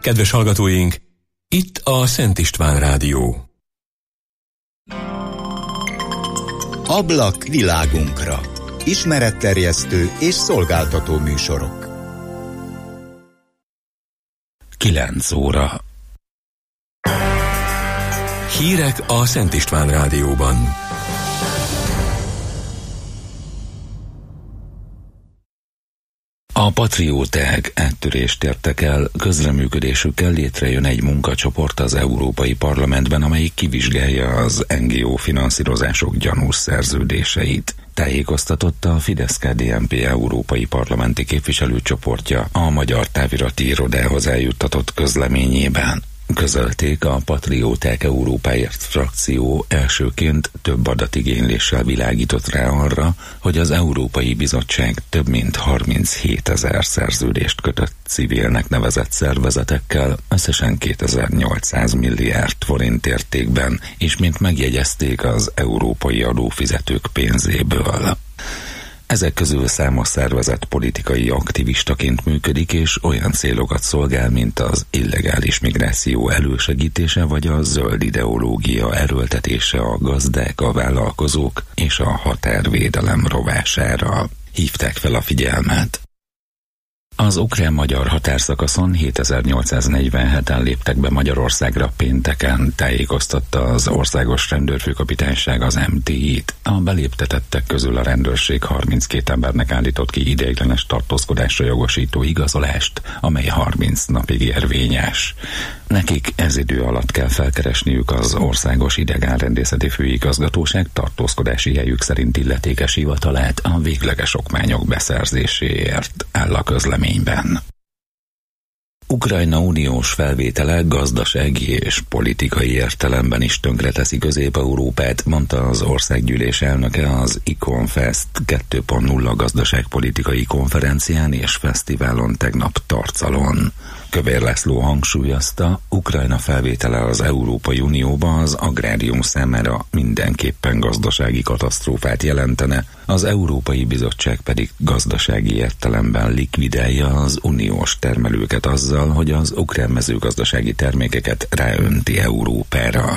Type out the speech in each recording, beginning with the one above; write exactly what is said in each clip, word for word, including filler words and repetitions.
Kedves hallgatóink, itt a Szent István Rádió. Ablak világunkra. Ismeretterjesztő és szolgáltató műsorok. kilenc óra. Hírek a Szent István Rádióban. A patrióták áttörést értek el, közreműködésükkel létrejön egy munkacsoport az Európai Parlamentben, amelyik kivizsgálja az en gé ó finanszírozások gyanús szerződéseit. Tájékoztatott a Fidesz-ká dé en pé európai parlamenti képviselőcsoportja a Magyar Távirati Irodához eljuttatott közleményében. Közölték, a Patrióták Európáért frakció elsőként több adatigényléssel világított rá arra, hogy az Európai Bizottság több mint harminchétezer szerződést kötött civilnek nevezett szervezetekkel, összesen kétezer-nyolcszáz milliárd forint értékben, és mint megjegyezték, az európai adófizetők pénzéből. Ezek közül számos szervezet politikai aktivistaként működik, és olyan célokat szolgál, mint az illegális migráció elősegítése vagy a zöld ideológia erőltetése a gazdák, a vállalkozók és a határvédelem rovására. Hívták fel a figyelmet. Az ukrán-magyar határszakaszon hétezer-nyolcszáznegyvenheten léptek be Magyarországra pénteken, tájékoztatta az Országos Rendőrfőkapitányság az em té i-t. A beléptetettek közül a rendőrség harminckét embernek állított ki ideiglenes tartózkodásra jogosító igazolást, amely harminc napig érvényes. Nekik ez idő alatt kell felkeresniük az Országos Idegenrendészeti Főigazgatóság tartózkodási helyük szerint illetékes hivatalát a végleges okmányok beszerzéséért, áll a közleményben. Ukrajna uniós felvétele gazdasági és politikai értelemben is tönkreteszi Közép-Európát, mondta az országgyűlés elnöke az Iconfest kettő pont nulla gazdaságpolitikai konferencián és fesztiválon tegnap Tarcalon. Kövér László hangsúlyozta, Ukrajna felvétele az Európai Unióba az agrárium számára mindenképpen gazdasági katasztrófát jelentene, az Európai Bizottság pedig gazdasági értelemben likvidálja az uniós termelőket azzal, hogy az ukrán mezőgazdasági termékeket ráönti Európára.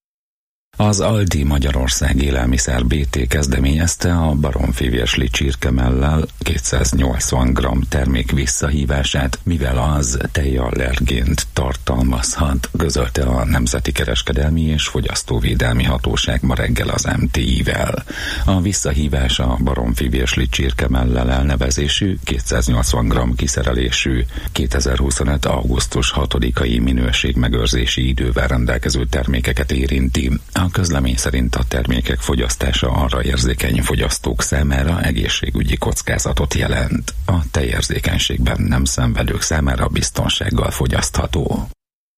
Az Aldi Magyarország Élelmiszer bé té kezdeményezte a baromfivirsli csirkemellel kétszáznyolcvan gramm termék visszahívását, mivel az tejallergént tartalmazhat, közölte a Nemzeti Kereskedelmi és Fogyasztóvédelmi Hatóság ma reggel az em té i-vel. A visszahívás a baromfivirsli csirkemellel elnevezésű, kétszáznyolcvan gramm kiszerelésű, kétezer-huszonöt. augusztus hatodikai minőségmegőrzési idővel rendelkező termékeket érinti. A közlemény szerint a termékek fogyasztása arra érzékeny fogyasztók számára egészségügyi kockázatot jelent. A tejérzékenységben nem szenvedők számára biztonsággal fogyasztható.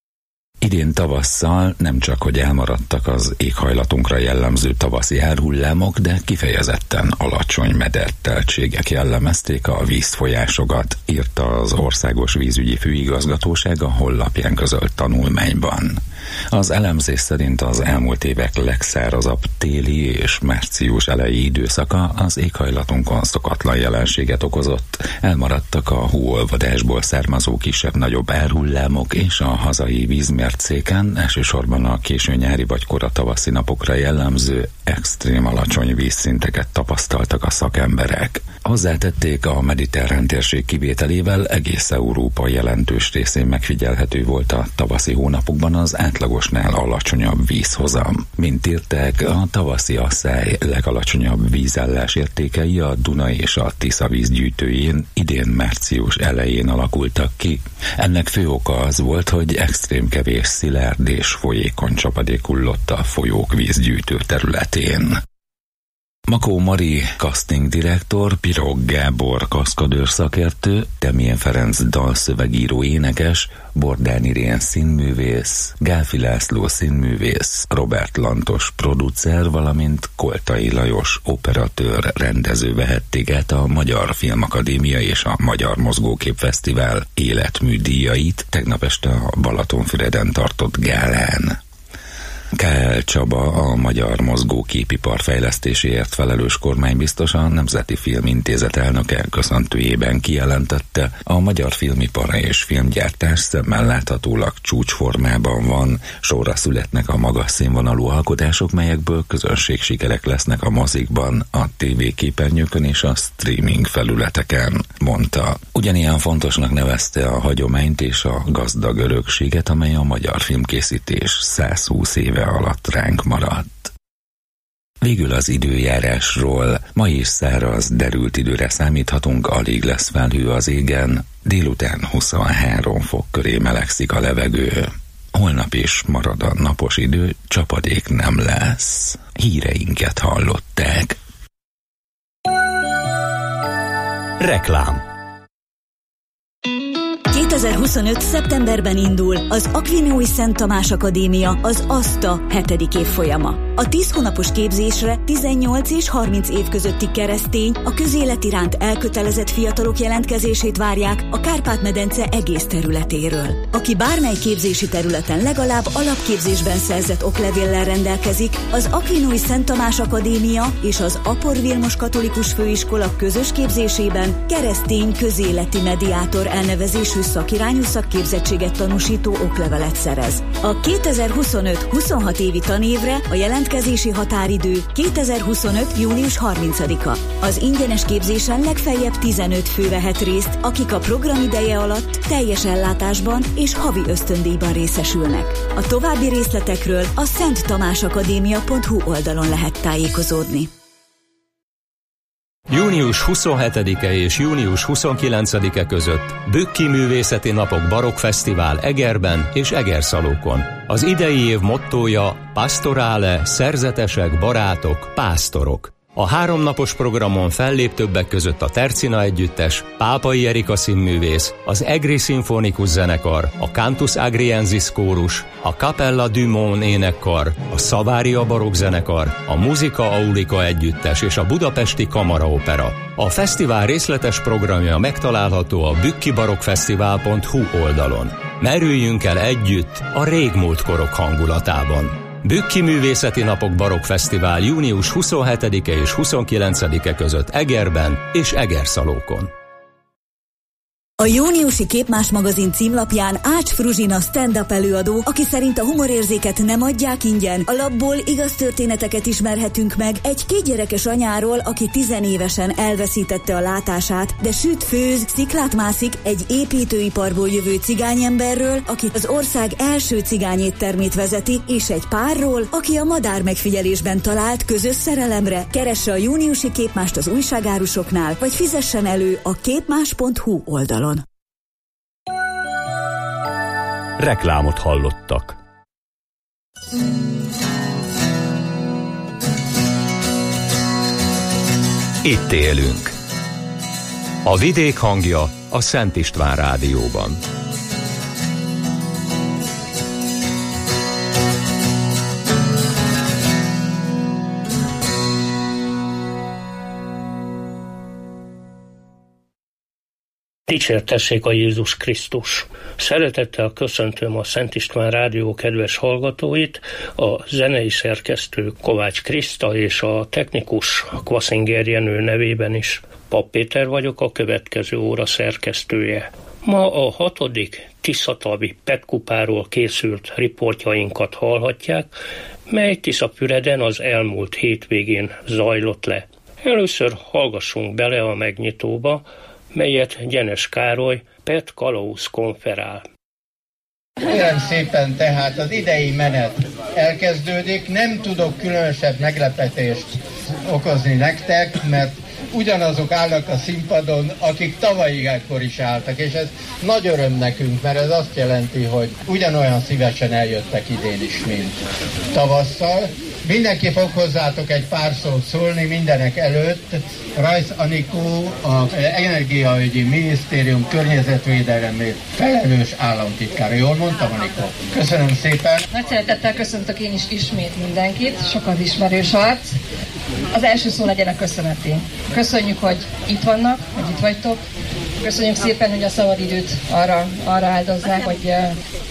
Idén tavasszal nem csak, hogy elmaradtak az éghajlatunkra jellemző tavaszi árhullámok, de kifejezetten alacsony mederteltségek jellemezték a vízfolyásokat, írta az Országos Vízügyi Főigazgatóság a honlapján közölt tanulmányban. Az elemzés szerint az elmúlt évek legszárazabb téli és március eleji időszaka az éghajlatunkon szokatlan jelenséget okozott. Elmaradtak a hóolvadásból származó kisebb-nagyobb árhullámok, és a hazai vízmércéken, elsősorban a késő nyári vagy kora tavaszi napokra jellemző extrém alacsony vízszinteket tapasztaltak a szakemberek. Hozzátették, a mediterrán térség kivételével egész Európa jelentős részén megfigyelhető volt a tavaszi hónapokban az átlagosnál alacsonyabb vízhozam. Mint írták, a tavaszi asszály legalacsonyabb vízállás értékei a Duna és a Tisza vízgyűjtőjén idén március elején alakultak ki. Ennek fő oka az volt, hogy extrém kevés szilárd és folyékony csapadék hullott a folyók vízgyűjtő területén. Makó Mari casting direktor, Pirog Gábor kaszkadőr szakértő, Demjén Ferenc dalszövegíró énekes, Bordán Irén színművész, Gálfi László színművész, Robert Lantos producer, valamint Koltai Lajos operatőr rendező vehették át a Magyar Filmakadémia és a Magyar Mozgóképfesztivál életműdíjait tegnap este a Balatonfüreden tartott gálán. K L Csaba, a Magyar Mozgóképipar fejlesztéséért felelős kormánybiztos, a Nemzeti Filmintézet elnöke köszöntőjében kijelentette, a magyar filmipar és filmgyártás szemmel láthatólag csúcsformában van, sorra születnek a magas színvonalú alkotások, melyekből közönségsikerek lesznek a mozikban, a tévéképernyőkön és a streaming felületeken, mondta. Ugyanilyen fontosnak nevezte a hagyományt és a gazdag örökséget, amely a magyar filmkészítés százhúsz éve alatt ránk maradt. Végül az időjárásról. Ma is száraz, derült időre számíthatunk, alig lesz felhő az égen, délután huszonhárom fok köré melegszik a levegő. Holnap is marad a napos idő, csapadék nem lesz. Híreinket hallották. Reklám. kétezer-huszonöt. szeptemberben indul az Akvinói Szent Tamás Akadémia, az ASTA hetedik évfolyama. A tíz hónapos képzésre tizennyolc és harminc év közötti keresztény, a közélet iránt elkötelezett fiatalok jelentkezését várják a Kárpát-medence egész területéről. Aki bármely képzési területen legalább alapképzésben szerzett oklevéllel rendelkezik, az Akvinói Szent Tamás Akadémia és az Apor Vilmos Katolikus Főiskola közös képzésében keresztény közéleti mediátor elnevezésű szakirányú szakképzettséget tanúsító oklevelet szerez. A kétezer-huszonöt. huszonhat évi tanévre a jelentkezési határidő kétezer-huszonöt. június harmincadika. Az ingyenes képzésen legfeljebb tizenöt fő vehet részt, akik a program ideje alatt teljes ellátásban és havi ösztöndíjban részesülnek. A további részletekről a szent tamás akadémia pont hu oldalon lehet tájékozódni. június huszonhetedike és június huszonkilencedike között Bükki Művészeti Napok Barokkfesztivál Egerben és Egerszalókon. Az idei év mottója Pastorale, szerzetesek, barátok, pásztorok. A háromnapos programon fellép többek között a Tercina Együttes, Pápai Erika színművész, az Egri Szimfonikus Zenekar, a Cantus Agriensis Kórus, a Capella du Mon énekkar, a Savaria Barokk Zenekar, a Musica Aulica Együttes és a Budapesti Kamaraopera. A fesztivál részletes programja megtalálható a bükkibarokkfesztivál pont hu oldalon. Merüljünk el együtt a régmúlt korok hangulatában. Bükki Művészeti Napok Barokkfesztivál június huszonhetedike és huszonkilencedike között Egerben és Egerszalókon. A júniusi Képmás magazin címlapján Ács Fruzsina stand-up előadó, aki szerint a humorérzéket nem adják ingyen. A labból igaz történeteket ismerhetünk meg egy kétgyerekes anyáról, aki tizenévesen elveszítette a látását, de süt, főz, sziklát mászik, egy építőiparból jövő cigányemberről, aki az ország első cigányéttermét vezeti, és egy párról, aki a madár megfigyelésben talált közös szerelemre. Keresse a júniusi Képmást az újságárusoknál, vagy fizessen elő a képmás pont hu oldalon. Reklámot hallottak. Itt élünk. A vidék hangja a Szent István Rádióban. Dicsértessék a Jézus Krisztus! Szeretettel köszöntöm a Szent István Rádió kedves hallgatóit, a zenei szerkesztő Kovács Kriszta és a technikus Kvaszinger Jenő nevében is. Papp Péter vagyok, a következő óra szerkesztője. Ma a hatodik Tiszatavi Petkupáról készült riportjainkat hallhatják, mely Tiszapüreden az elmúlt hétvégén zajlott le. Először hallgassunk bele a megnyitóba, melyet Gyenes Károly, Pet Kalausz konferál. Kérem szépen, tehát az idei menet elkezdődik, nem tudok különösebb meglepetést okozni nektek, mert ugyanazok állnak a színpadon, akik tavaly ekkor is álltak, és ez nagy öröm nekünk, mert ez azt jelenti, hogy ugyanolyan szívesen eljöttek idén is, mint tavasszal. Mindenki fog hozzátok egy pár szót szólni mindenek előtt. Rajsz Anikó, az Energiaügyi Minisztérium környezetvédelemért felelős államtitkára. Jól mondtam, Anikó? Köszönöm szépen. Nagy szeretettel köszöntök én is ismét mindenkit, sokat ismerős arc. Az első szó legyen a köszöneti. Köszönjük, hogy itt vannak, hogy itt vagytok. Köszönjük szépen, hogy a szabadidőt arra, arra áldozzák, hogy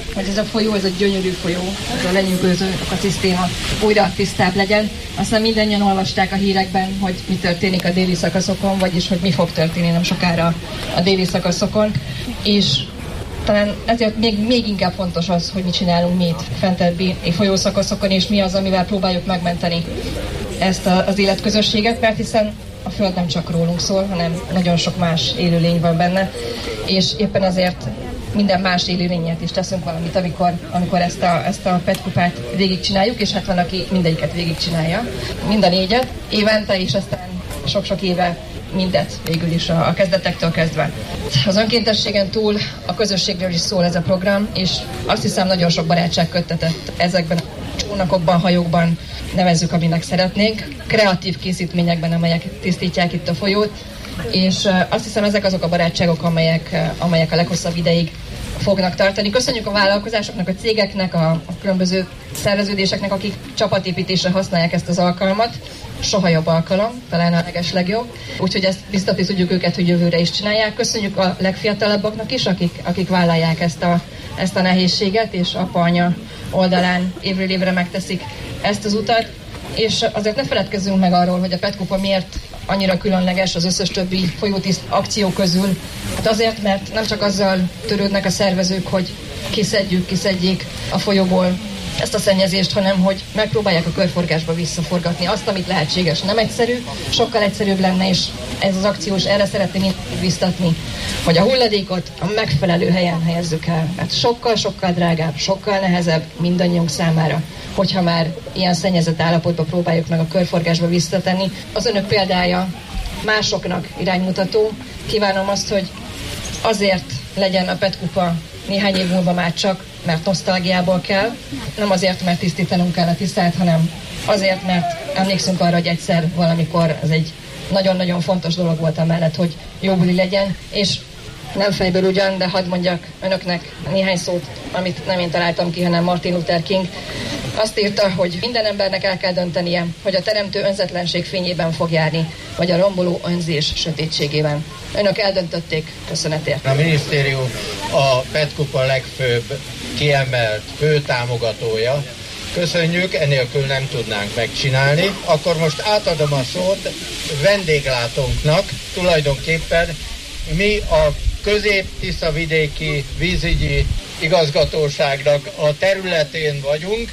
hogy ez a folyó, ez a gyönyörű folyó, ez a lenyűgöző ökoszisztéma újra tisztább legyen. Aztán mindannyian olvasták a hírekben, hogy mi történik a déli szakaszokon, vagyis hogy mi fog történni nem sokára a déli szakaszokon, és talán ezért még, még inkább fontos az, hogy mit csinálunk mi itt fentebbi folyószakaszokon, és mi az, amivel próbáljuk megmenteni ezt a, az életközösséget, mert hiszen a Föld nem csak rólunk szól, hanem nagyon sok más élőlény van benne, és éppen ezért minden más élőlényet is teszünk valamit, amikor, amikor ezt a, ezt a pé e té kupát végigcsináljuk, és hát van, aki mindegyiket végigcsinálja, mind a négyet, évente, és aztán sok-sok éve mindet végül is a, a kezdetektől kezdve. Az önkéntességen túl a közösségről is szól ez a program, és azt hiszem nagyon sok barátság köttetett ezekben a csónakokban, hajókban, nevezzük, aminek szeretnénk, kreatív készítményekben, amelyek tisztítják itt a folyót, és azt hiszem ezek azok a barátságok, amelyek, amelyek a leghosszabb ideig fognak tartani. Köszönjük a vállalkozásoknak, a cégeknek, a, a különböző szerveződéseknek, akik csapatépítésre használják ezt az alkalmat. Soha jobb alkalom, talán a leges legjobb. Úgyhogy ezt biztatni tudjuk őket, hogy jövőre is csinálják. Köszönjük a legfiatalabbaknak is, akik, akik vállalják ezt a, ezt a nehézséget, és apa-anya oldalán évről évre megteszik ezt az utat. És azért ne feledkezzünk meg arról, hogy a pé e té kupa miért annyira különleges az összes többi folyótiszt akció közül. Hát azért, mert nem csak azzal törődnek a szervezők, hogy kiszedjük, kiszedjék a folyóból ezt a szennyezést, hanem hogy megpróbálják a körforgásba visszaforgatni azt, amit lehetséges. Nem egyszerű, sokkal egyszerűbb lenne, és ez az akciós erre szeretném biztatni, hogy a hulladékot a megfelelő helyen helyezzük el. Hát sokkal-sokkal drágább, sokkal nehezebb mindannyiunk számára, hogyha már ilyen szennyezett állapotba próbáljuk meg a körforgásba visszatenni. Az önök példája másoknak iránymutató. Kívánom azt, hogy azért legyen a pé e té kupa néhány év múlva már csak, mert nosztalgiából kell, nem azért, mert tisztítanunk kell a Tiszát, hanem azért, mert emlékszünk arra, hogy egyszer valamikor ez egy nagyon-nagyon fontos dolog volt amellett, hogy jó buli legyen, és nem fejből ugyan, de hadd mondjak önöknek néhány szót, amit nem én találtam ki, hanem Martin Luther King. Azt írta, hogy minden embernek el kell döntenie, hogy a teremtő önzetlenség fényében fog járni, vagy a romboló önzés sötétségében. Önök eldöntötték, köszönetért. A minisztérium a pé e té kupa legfőbb kiemelt fő támogatója. Köszönjük, enélkül nem tudnánk megcsinálni. Akkor most átadom a szót vendéglátónknak, tulajdonképpen mi a Közép-Tiszavidéki Vízügyi Igazgatóságnak a területén vagyunk,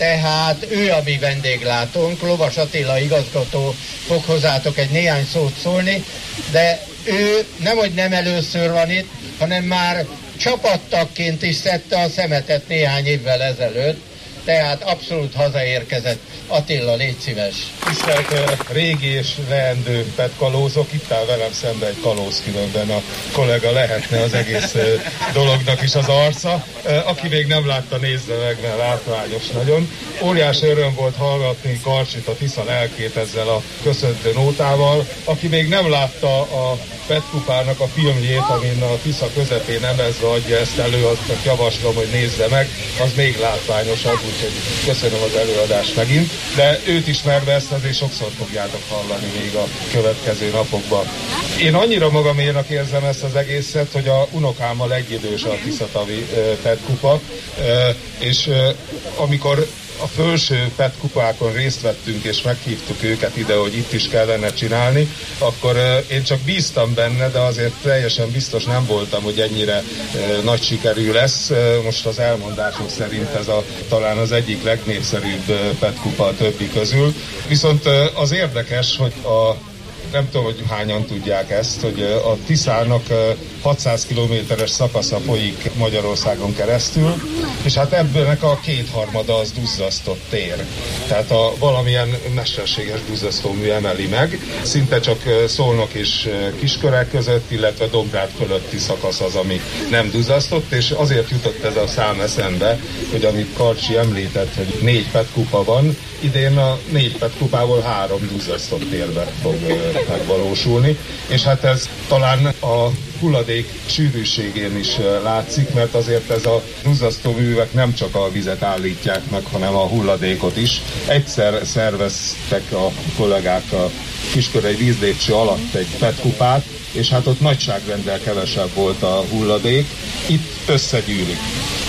tehát ő a mi vendéglátónk, Lovas Attila igazgató fog hozzátok egy néhány szót szólni, de ő nemhogy nem először van itt, hanem már csapattagként is szedte a szemetet néhány évvel ezelőtt, tehát abszolút hazaérkezett. Attila, légy szíves. Tisztelt uh, régi és leendő pé e té kalózok, itt áll velem szemben egy kalóz, különben a kollega lehetne az egész uh, dolognak is az arca. Uh, aki még nem látta, nézze meg, mert látványos nagyon. Óriási öröm volt hallgatni Karcsit, a Tisza lelkét ezzel a köszöntő nótával. Aki még nem látta a pé e té kupának a filmjét, amin a Tisza közepén emezve adja ezt elő, azt javaslom, hogy nézze meg, az még látványosabb, úgyhogy köszönöm az előadást megint. De őt ismerve ezt azért sokszor fogjátok hallani még a következő napokban. Én annyira magaménak érzem ezt az egészet, hogy a unokámmal egyidős a Tiszatavi pé e té kupa, és amikor a felső pé e té kupákon részt vettünk, és meghívtuk őket ide, hogy itt is kellene csinálni, akkor én csak bíztam benne, de azért teljesen biztos nem voltam, hogy ennyire nagy sikerű lesz. Most az elmondások szerint ez a, talán az egyik legnépszerűbb pé e té kupa a többi közül. Viszont az érdekes, hogy a nem tudom, hogy hányan tudják ezt, hogy a Tiszának hatszáz kilométeres szakasza folyik Magyarországon keresztül, és hát ebből a kétharmada az duzzasztott tér. Tehát a valamilyen mesterséges duzzasztómű emeli meg. Szinte csak Szolnok és Kisköreg között, illetve Dombrád fölötti szakasz az, ami nem duzzasztott, és azért jutott ez a szám eszembe, hogy amit Karcsi említett, hogy négy pé e té kupa van, idén a négy pé e té kupából három duzzasztott térbe fog megvalósulni, és hát ez talán a hulladék sűrűségén is látszik, mert azért ez a duzzasztó művek nem csak a vizet állítják meg, hanem a hulladékot is. Egyszer szerveztek a kollégák a Kiskörei vízlépcső alatt egy pé e té kupát, és hát ott nagyságrenddel kevesebb volt a hulladék, itt összegyűlik.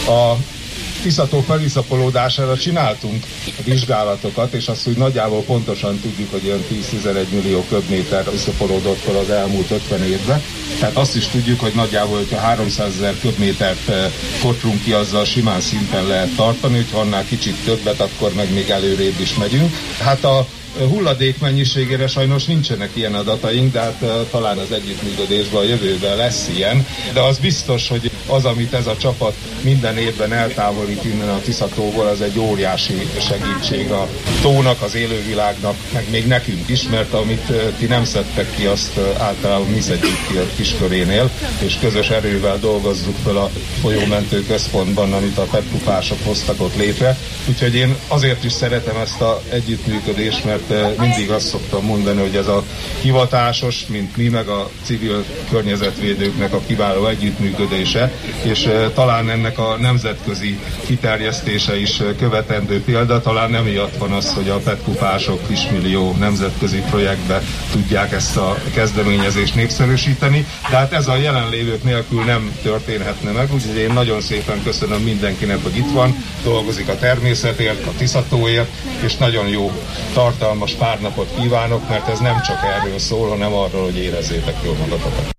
A Tisza-tó feliszapolódására csináltunk vizsgálatokat, és azt úgy nagyjából pontosan tudjuk, hogy olyan tíz-tizenegy millió köbméter iszapolódott fel az elmúlt ötven évben. Tehát azt is tudjuk, hogy nagyjából, hogyha háromszázezer köbmétert kotrunk ki, azzal simán szinten lehet tartani, hogyha annál kicsit többet, akkor meg még előrébb is megyünk. Hát a hulladék mennyiségére sajnos nincsenek ilyen adataink, de hát uh, talán az együttműködésben a jövőben lesz ilyen. De az biztos, hogy az, amit ez a csapat minden évben eltávolít innen a Tisza-tóból, az egy óriási segítség a tónak, az élővilágnak, meg még nekünk is, mert amit uh, ti nem szedtek ki, azt uh, általában mi szedjük ki a Kiskörénél, és közös erővel dolgozzuk fel a folyómentő központban, amit a petkupások hoztak ott létre. Úgyhogy én azért is szeretem ezt az együttműködést, mert mindig azt szoktam mondani, hogy ez a hivatásos, mint mi, meg a civil környezetvédőknek a kiváló együttműködése, és talán ennek a nemzetközi kiterjesztése is követendő példa, talán emiatt van az, hogy a petkupások kismillió nemzetközi projektbe tudják ezt a kezdeményezést népszerűsíteni, de hát ez a jelenlévők nélkül nem történhetne meg, úgyhogy én nagyon szépen köszönöm mindenkinek, hogy itt van, dolgozik a természetért, a Tisza-tóért, és nagyon jó tartalmas pár napot kívánok, mert ez nem csak erről szól, hanem arról, hogy érezzétek jól magatokat.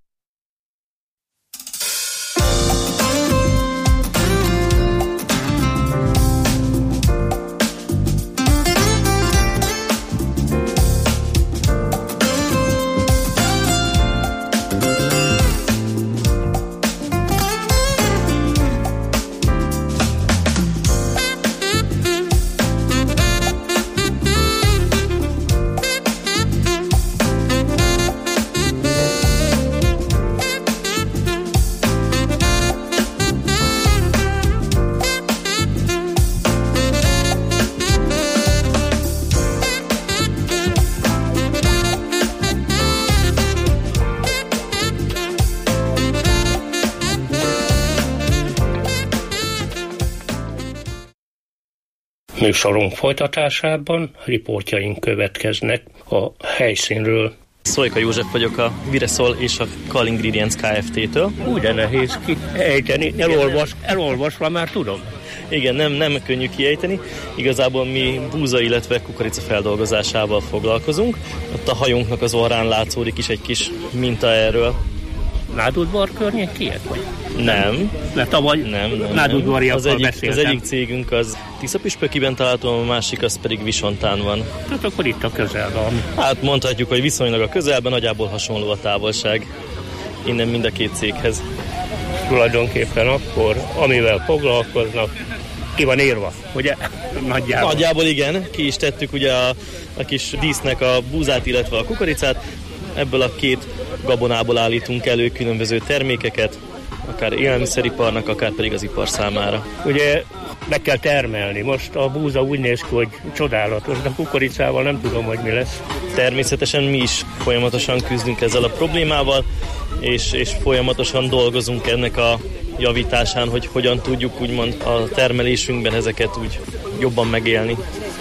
Műsorunk folytatásában riportjaink következnek a helyszínről. Szolika József vagyok a Vireszol és a Kal Ingredients Kft-től. Úgy de nehéz kiejteni, elolvas, elolvasva már tudom. Igen, nem, nem könnyű kiejteni. Igazából mi búza, illetve kukorica feldolgozásával foglalkozunk. Ott a hajónknak az orrán látszódik is egy kis minta erről. Nádudvar környékiek vagy? Nem. Mert tavaly nem, nem, nádudvariakkal az beszéltem. Az egyik cégünk az Tiszapüspökiben található, a másik az pedig Visontán van. Hát akkor itt a közelben. Hát mondhatjuk, hogy viszonylag a közelben, nagyjából hasonló a távolság innen mind a két céghez. Tulajdonképpen akkor, amivel foglalkoznak, ki van írva, ugye? Nagyjából. Nagyjából igen, ki is tettük ugye a, a kis dísznek a búzát, illetve a kukoricát. Ebből a két gabonából állítunk elő különböző termékeket, akár élelmiszeriparnak, akár pedig az ipar számára. Ugye meg kell termelni. Most a búza úgy néz ki, hogy csodálatos, de a kukoricával nem tudom, hogy mi lesz. Természetesen mi is folyamatosan küzdünk ezzel a problémával, és, és folyamatosan dolgozunk ennek a javításán, hogy hogyan tudjuk úgymond a termelésünkben ezeket úgy jobban megélni.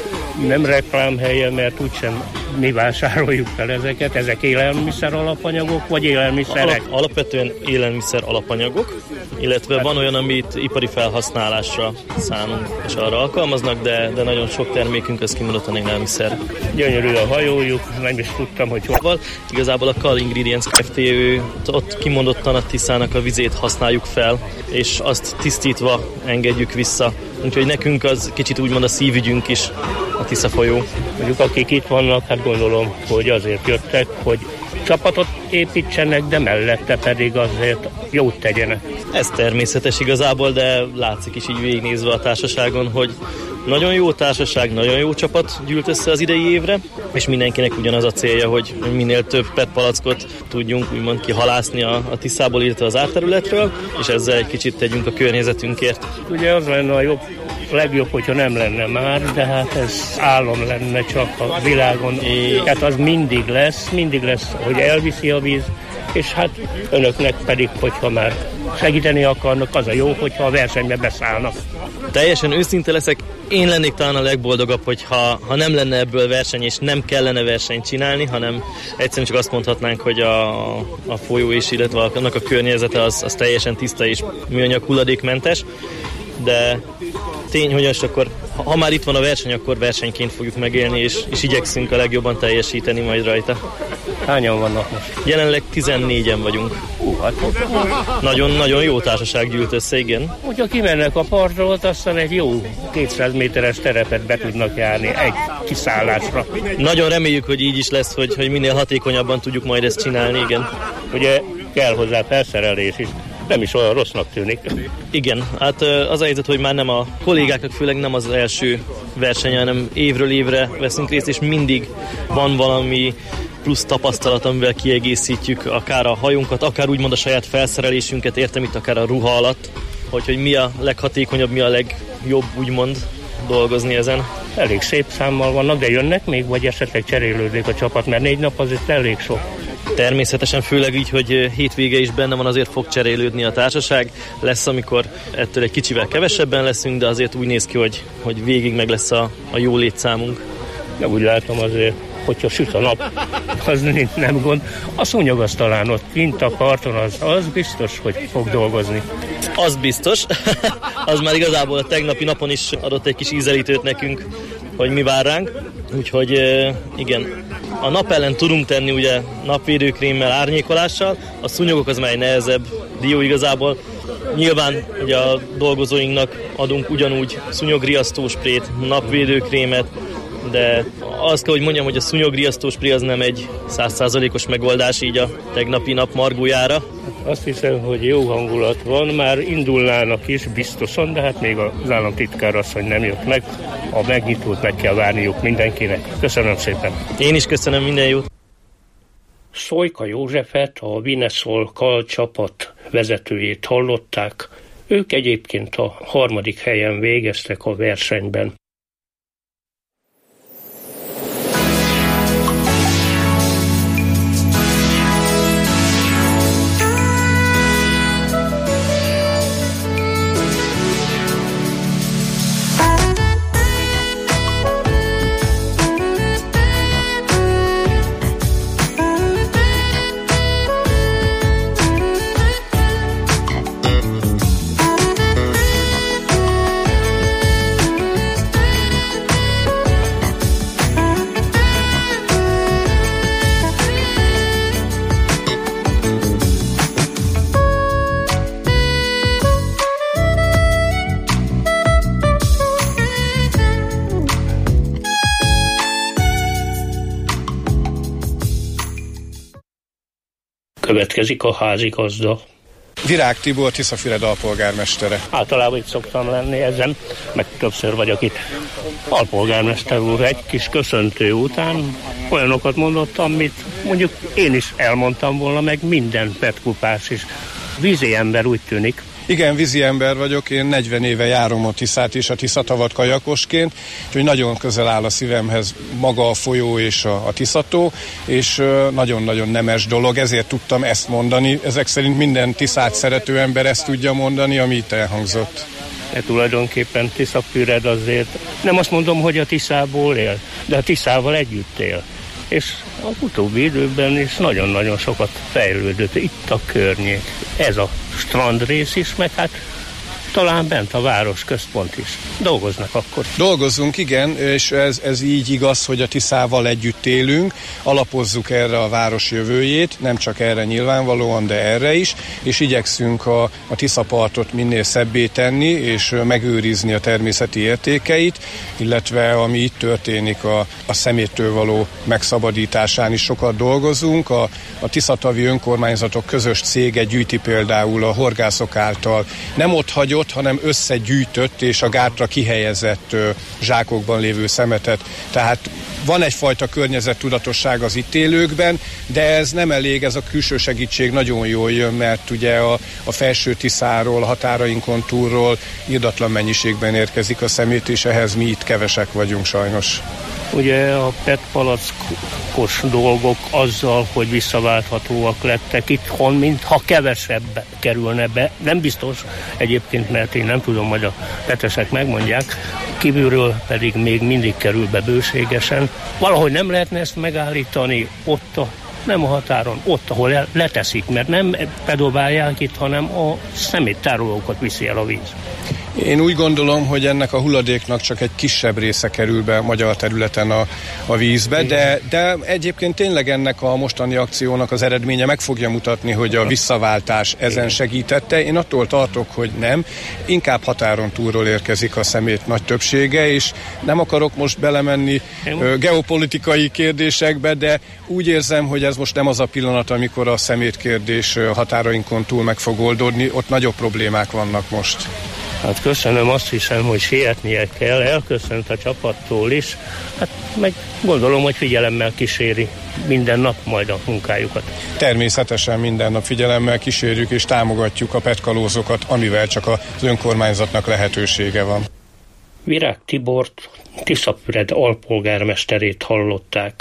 Nem reklámhelye, mert úgysem mi vásároljuk fel ezeket. Ezek élelmiszer alapanyagok, vagy élelmiszerek? Alap, alapvetően élelmiszer alapanyagok, illetve hát van olyan, amit ipari felhasználásra szánunk, és arra alkalmaznak, de, de nagyon sok termékünk az kimondottan élelmiszer. Gyönyörű a hajójuk, nem is tudtam, hogy hol. Igazából a Kal Ingredients Kft. Ő, ott kimondottan a Tiszának a vizét használjuk fel, és azt tisztítva engedjük vissza. Úgyhogy nekünk az kicsit úgymond a szívügyünk is a Tisza folyó. Mondjuk akik itt vannak, hát gondolom, hogy azért jöttek, hogy csapatot építsenek, de mellette pedig azért jót tegyenek. Ez természetes igazából, de látszik is így végignézve a társaságon, hogy nagyon jó társaság, nagyon jó csapat gyűlt össze az idei évre, és mindenkinek ugyanaz a célja, hogy minél több pé e té palackot tudjunk úgymond kihalászni a, a Tiszából, illetve az árterületről, és ezzel egy kicsit tegyünk a környezetünkért. Ugye az lenne a jobb, legjobb, hogyha nem lenne már, de hát ez álom lenne csak a világon. É... Tehát az mindig lesz, mindig lesz, hogy elviszi a víz, és hát önöknek pedig, hogyha már segíteni akarnak, az a jó, hogyha a versenybe beszállnak. Teljesen őszinte leszek, én lennék talán a legboldogabb, hogyha ha nem lenne ebből verseny, és nem kellene versenyt csinálni, hanem egyszerűen csak azt mondhatnánk, hogy a, a folyó is, illetve annak a környezete az, az teljesen tiszta és műanyag hulladékmentes. de tény, hogy most akkor, ha már itt van a verseny, akkor versenyként fogjuk megélni, és, és igyekszünk a legjobban teljesíteni majd rajta. Hányan vannak most? Jelenleg tizennégyen vagyunk. Hú, hát Nagyon-nagyon jó társaság gyűlt össze, igen. hogyha kimennek a partról, aztán egy jó kétszáz méteres terepet be tudnak járni egy kiszállásra. Nagyon reméljük, hogy így is lesz, hogy, hogy minél hatékonyabban tudjuk majd ezt csinálni, igen. Ugye kell hozzá felszerelés is. Nem is olyan rossznak tűnik. Igen, hát az a helyzet, hogy már nem a kollégáknak főleg nem az első verseny, hanem évről évre veszünk részt, és mindig van valami plusz tapasztalat, amivel kiegészítjük akár a hajunkat, akár úgymond a saját felszerelésünket, értem itt akár a ruha alatt, hogy, hogy mi a leghatékonyabb, mi a legjobb úgymond dolgozni ezen. Elég szép számmal vannak, de jönnek még, vagy esetleg cserélődik a csapat, mert négy nap az itt elég sok. Természetesen, főleg így, hogy hétvége is benne van, azért fog cserélődni a társaság. Lesz, amikor ettől egy kicsivel kevesebben leszünk, de azért úgy néz ki, hogy, hogy végig meg lesz a, a jó létszámunk. De úgy látom azért, hogyha süt a nap, az nem gond. A szúnyog az talán ott kint a parton, az, az biztos, hogy fog dolgozni. Az biztos. Az már igazából a tegnapi napon is adott egy kis ízelítőt nekünk, hogy mi vár ránk. Úgyhogy igen, a nap ellen tudunk tenni ugye napvédőkrémmel, árnyékolással, a szúnyogok az már egy nehezebb dió igazából. Nyilván ugye a dolgozóinknak adunk ugyanúgy szúnyogriasztósprét, napvédőkrémet, de azt kell, hogy mondjam, hogy a szúnyogriasztóspré az nem egy száz százalékos megoldás így a tegnapi nap margójára. Azt hiszem, hogy jó hangulat van, már indulnának is biztosan, de hát még az államtitkár asszony nem jött meg. A megnyitót meg kell várniuk mindenkinek. Köszönöm szépen. Én is köszönöm, minden jót. Szojka Józsefet, a Vineszol Kal csapat vezetőjét hallották. Ők egyébként a harmadik helyen végeztek a versenyben. Következik a házigazda. Virág Tibor, Tiszafüred alpolgármestere. Általában itt szoktam lenni ezen, meg többször vagyok itt. Alpolgármester úr, egy kis köszöntő után olyanokat mondott, amit mondjuk én is elmondtam volna, meg minden petkupás is. Vízi ember úgy tűnik. Igen, vízi ember vagyok, én negyven éve járom a Tiszát és a Tiszatavat kajakosként, úgyhogy nagyon közel áll a szívemhez maga a folyó és a, a Tiszató, és nagyon-nagyon nemes dolog, ezért tudtam ezt mondani. Ezek szerint minden Tiszát szerető ember ezt tudja mondani, ami itt elhangzott. De tulajdonképpen Tiszafüred azért, nem azt mondom, hogy a Tiszából él, de a Tiszával együtt él. És az utóbbi időben is nagyon-nagyon sokat fejlődött itt a környék. Ez a strandrész is, meg hát talán bent a város központ is. Dolgoznak akkor. Dolgozzunk, igen, és ez, ez így igaz, hogy a Tiszával együtt élünk, alapozzuk erre a város jövőjét, nem csak erre nyilvánvalóan, de erre is, és igyekszünk a, a Tiszapartot minél szebbé tenni, és megőrizni a természeti értékeit, illetve ami itt történik a, a szeméttől való megszabadításán is sokat dolgozunk. A, a tiszatavi önkormányzatok közös cége gyűjti például a horgászok által nem ott hagyott, hanem összegyűjtött és a gátra kihelyezett ö, zsákokban lévő szemetet. Tehát van egyfajta környezettudatosság az itt élőkben, de ez nem elég, ez a külső segítség nagyon jól jön, mert ugye a, a felső Tiszáról, a határainkon túlról irdatlan mennyiségben érkezik a szemét, és ehhez mi itt kevesek vagyunk sajnos. Ugye a petpalackos dolgok azzal, hogy visszaválthatóak lettek itthon, mintha kevesebb kerülne be. Nem biztos egyébként, mert én nem tudom, majd a petesek megmondják, kívülről pedig még mindig kerül be bőségesen. Valahogy nem lehetne ezt megállítani ott a nem a határon, ott, ahol leteszik, mert nem bedobálják itt, hanem a szeméttárolókat viszi el a víz. Én úgy gondolom, hogy ennek a hulladéknak csak egy kisebb része kerül be magyar területen a, a vízbe, de, de egyébként tényleg ennek a mostani akciónak az eredménye meg fogja mutatni, hogy a visszaváltás ezen segítette. Én attól tartok, hogy nem. Inkább határon túlról érkezik a szemét nagy többsége, és nem akarok most belemenni ö, geopolitikai kérdésekbe, de úgy érzem, hogy ez most nem az a pillanat, amikor a szemétkérdés határainkon túl meg fog oldódni. Ott nagyobb problémák vannak most. Hát köszönöm, azt hiszem, hogy sietnie kell, elköszönt a csapattól is, hát meg gondolom, hogy figyelemmel kíséri minden nap majd a munkájukat. Természetesen minden nap figyelemmel kísérjük és támogatjuk a petkalózokat, amivel csak az önkormányzatnak lehetősége van. Virág Tibort, Tiszafüred alpolgármesterét hallották.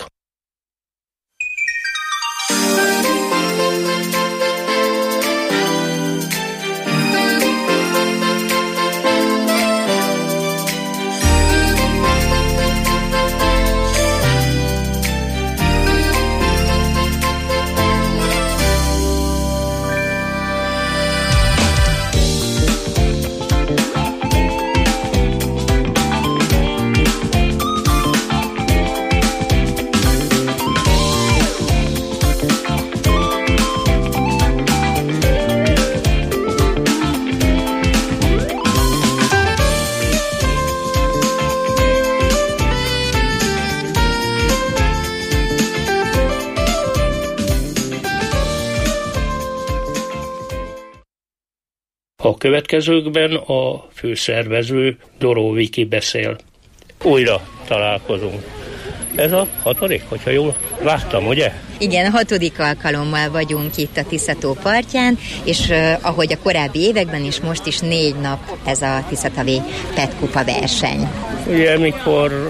A következőkben a főszervező Doró Viki beszél. Újra találkozunk. Ez a hatodik, hogyha jól láttam, ugye? Igen, hatodik alkalommal vagyunk itt a Tiszató partján, és uh, ahogy a korábbi években is, most is négy nap ez a Tiszatavi Petkupa verseny. Ugye, mikor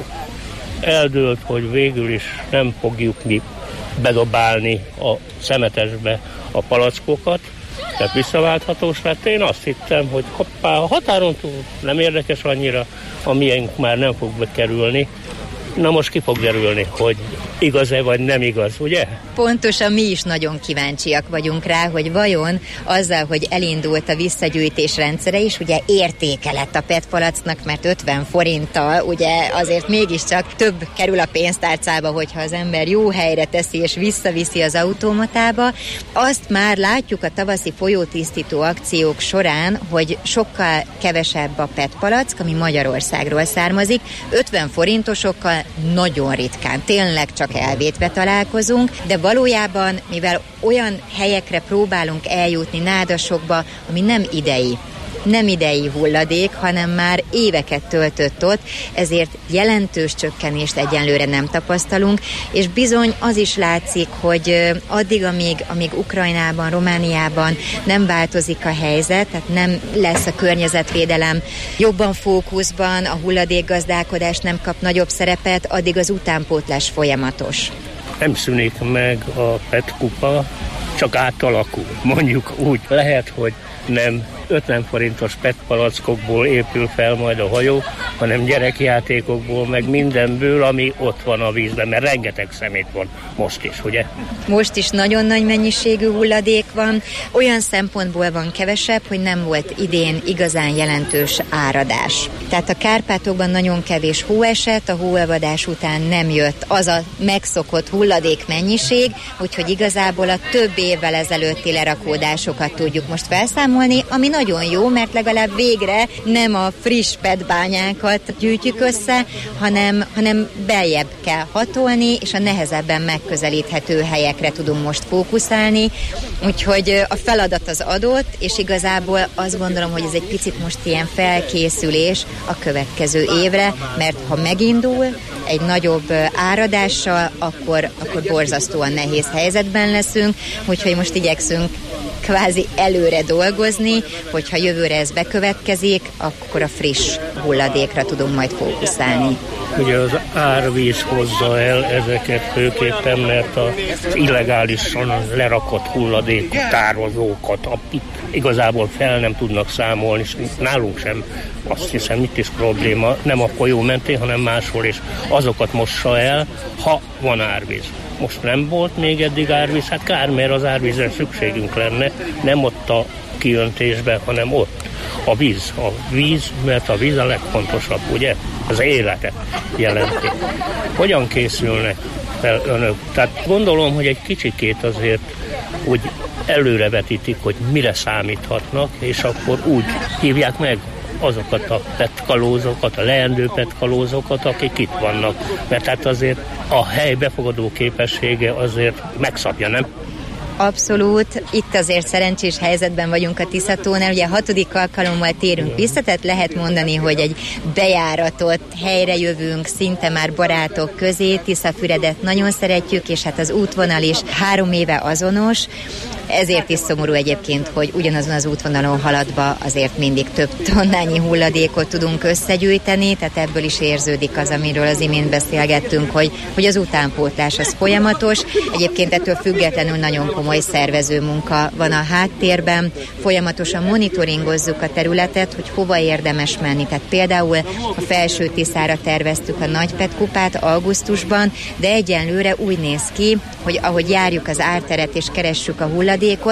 eldőlt, hogy végül is nem fogjuk mi bedobálni a szemetesbe a palackokat, tehát visszaválthatós lett. Én azt hittem, hogy hoppá, a határon túl nem érdekes annyira, a miénk már nem fog bekerülni. Na most ki fog derülni, hogy igaz-e vagy nem igaz, ugye? Pontosan mi is nagyon kíváncsiak vagyunk rá, hogy vajon azzal, hogy elindult a visszagyűjtés rendszere is, ugye értéke lett a petpalacnak, mert ötven forinttal ugye azért mégiscsak több kerül a pénztárcába, hogyha az ember jó helyre teszi és visszaviszi az automatába. Azt már látjuk a tavaszi folyótisztító akciók során, hogy sokkal kevesebb a petpalack, ami Magyarországról származik, ötven forintosokkal nagyon ritkán, tényleg csak elvétve találkozunk, de valójában, mivel olyan helyekre próbálunk eljutni, nádasokba, ami nem idei, nem idei hulladék, hanem már éveket töltött ott, ezért jelentős csökkenést egyenlőre nem tapasztalunk, és bizony az is látszik, hogy addig, amíg, amíg Ukrajnában, Romániában nem változik a helyzet, tehát nem lesz a környezetvédelem jobban fókuszban, a hulladékgazdálkodás nem kap nagyobb szerepet, addig az utánpótlás folyamatos. Nem szűnik meg a petkupa, csak átalakul. Mondjuk úgy lehet, hogy nem ötven forintos petpalackokból épül fel majd a hajó, hanem gyerekjátékokból, meg mindenből, ami ott van a vízben, mert rengeteg szemét van most is, ugye? Most is nagyon nagy mennyiségű hulladék van, olyan szempontból van kevesebb, hogy nem volt idén igazán jelentős áradás. Tehát a Kárpátokban nagyon kevés hó esett, a hóolvadás után nem jött az a megszokott hulladék mennyiség, úgyhogy igazából a több évvel ezelőtti lerakódásokat tudjuk most felszámolni, ami nagyon jó, mert legalább végre nem a friss petbányákat gyűjtjük össze, hanem, hanem beljebb kell hatolni, és a nehezebben megközelíthető helyekre tudunk most fókuszálni. Úgyhogy a feladat az adott, és igazából azt gondolom, hogy ez egy picit most ilyen felkészülés a következő évre, mert ha megindul egy nagyobb áradással, akkor, akkor borzasztóan nehéz helyzetben leszünk, úgyhogy most igyekszünk kvázi előre dolgozni, hogyha jövőre ez bekövetkezik, akkor a friss hulladékra tudunk majd fókuszálni. Ugye az árvíz hozza el ezeket főképpen, mert az illegálisan lerakott hulladék tározókat, akik igazából fel nem tudnak számolni, és nálunk sem, azt hiszem, itt is probléma, nem a folyó mentén, hanem máshol is. Azokat mossa el, ha van árvíz. Most nem volt még eddig árvíz, hát kár, mert az árvízre szükségünk lenne, nem ott a kiöntésbe, hanem ott. A víz. A víz, mert a víz a legfontosabb, ugye? Az életet jelenti. Hogyan készülnek fel önök? Tehát gondolom, hogy egy kicsikét azért úgy előrevetítik, hogy mire számíthatnak, és akkor úgy hívják meg azokat a petkalózokat, a leendő petkalózokat, akik itt vannak. Mert hát azért a hely befogadó képessége azért megszabja, nem? Abszolút. Itt azért szerencsés helyzetben vagyunk a Tiszatónál. Ugye a hatodik alkalommal térünk vissza, tehát lehet mondani, hogy egy bejáratott helyre jövünk, szinte már barátok közé. Tiszafüredet nagyon szeretjük, és hát az útvonal is három éve azonos. Ezért is szomorú egyébként, hogy ugyanazon az útvonalon haladva azért mindig több tonnányi hulladékot tudunk összegyűjteni, tehát ebből is érződik az, amiről az imént beszélgettünk, hogy, hogy az utánpótlás az folyamatos. Egyébként ettől függetlenül nagyon komoly szervező munka van a háttérben. Folyamatosan monitoringozzuk a területet, hogy hova érdemes menni. Tehát például a Felső Tiszára terveztük a nagy petkupát augusztusban, de egyenlőre úgy néz ki, hogy ahogy járjuk az árteret és keressük a hulladékot,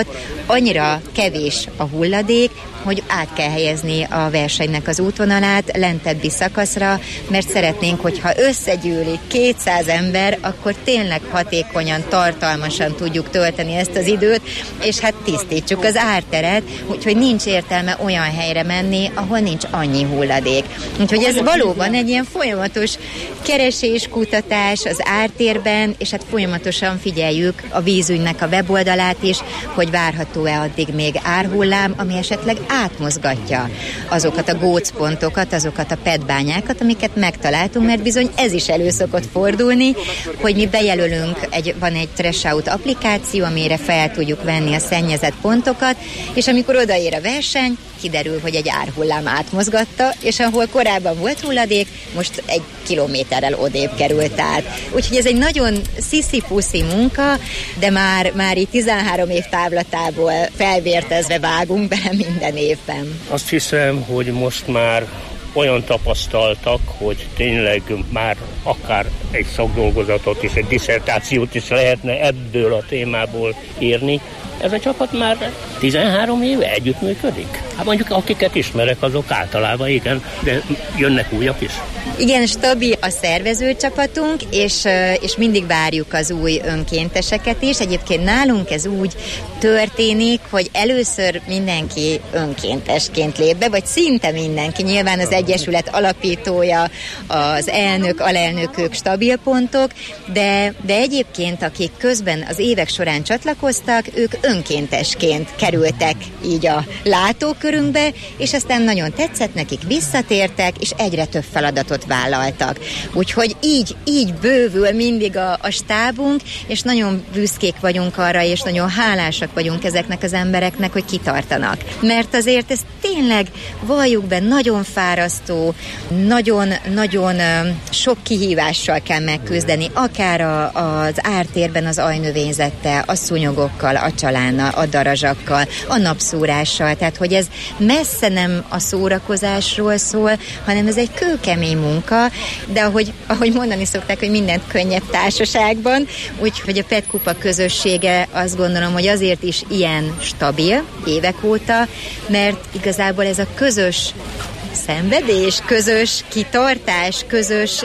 annyira kevés a hulladék, hogy át kell helyezni a versenynek az útvonalát lentebbi szakaszra, mert szeretnénk, hogyha összegyűlik kétszáz ember, akkor tényleg hatékonyan, tartalmasan tudjuk tölteni ezt az időt, és hát tisztítsuk az árteret, úgyhogy nincs értelme olyan helyre menni, ahol nincs annyi hulladék. Úgyhogy ez valóban egy ilyen folyamatos keresés, kutatás az ártérben, és hát folyamatosan figyeljük a vízügynek a weboldalát is, hogy várható-e addig még árhullám, ami esetleg átmozgatja azokat a gócpontokat, azokat a petbányákat, amiket megtaláltunk, mert bizony ez is elő szokott fordulni, hogy mi bejelölünk, egy, van egy Threshout applikáció, amire fel tudjuk venni a szennyezett pontokat, és amikor odaér a verseny, kiderül, hogy egy árhullám átmozgatta, és ahol korábban volt hulladék, most egy kilométerrel odébb került át. Úgyhogy ez egy nagyon sziszi-puszi munka, de már, már így tizenhárom év távlatából felvértezve vágunk bele minden évben. Azt hiszem, hogy most már olyan tapasztaltak, hogy tényleg már akár egy szakdolgozatot és egy disszertációt is lehetne ebből a témából írni. Ez a csapat már tizenhárom éve együttműködik? Hát mondjuk akiket ismerek, azok általában igen, de jönnek újak is. Igen, stabil a szervezőcsapatunk, és, és mindig várjuk az új önkénteseket is. Egyébként nálunk ez úgy történik, hogy először mindenki önkéntesként lép be, vagy szinte mindenki. Nyilván az Egyesület alapítója, az elnök, alelnökök stabil pontok, de, de egyébként akik közben az évek során csatlakoztak, ők önkéntesként kerültek így a látókörünkbe, és aztán nagyon tetszett nekik, visszatértek, és egyre több feladatot vállaltak. Úgyhogy így, így bővül mindig a, a stábunk, és nagyon büszkék vagyunk arra, és nagyon hálásak vagyunk ezeknek az embereknek, hogy kitartanak. Mert azért ez tényleg, valljuk be, nagyon fárasztó, nagyon-nagyon sok kihívással kell megküzdeni, akár a, az ártérben az ajnövényzettel, a szúnyogokkal, a csalánnal, a darazsakkal, a napszúrással, tehát hogy ez messze nem a szórakozásról szól, hanem ez egy kőkemény munka, de ahogy, ahogy mondani szokták, hogy mindent könnyebb társaságban, úgyhogy a Petkupa közössége azt gondolom, hogy azért is ilyen stabil évek óta, mert igazából ez a közös szenvedés, közös kitartás, közös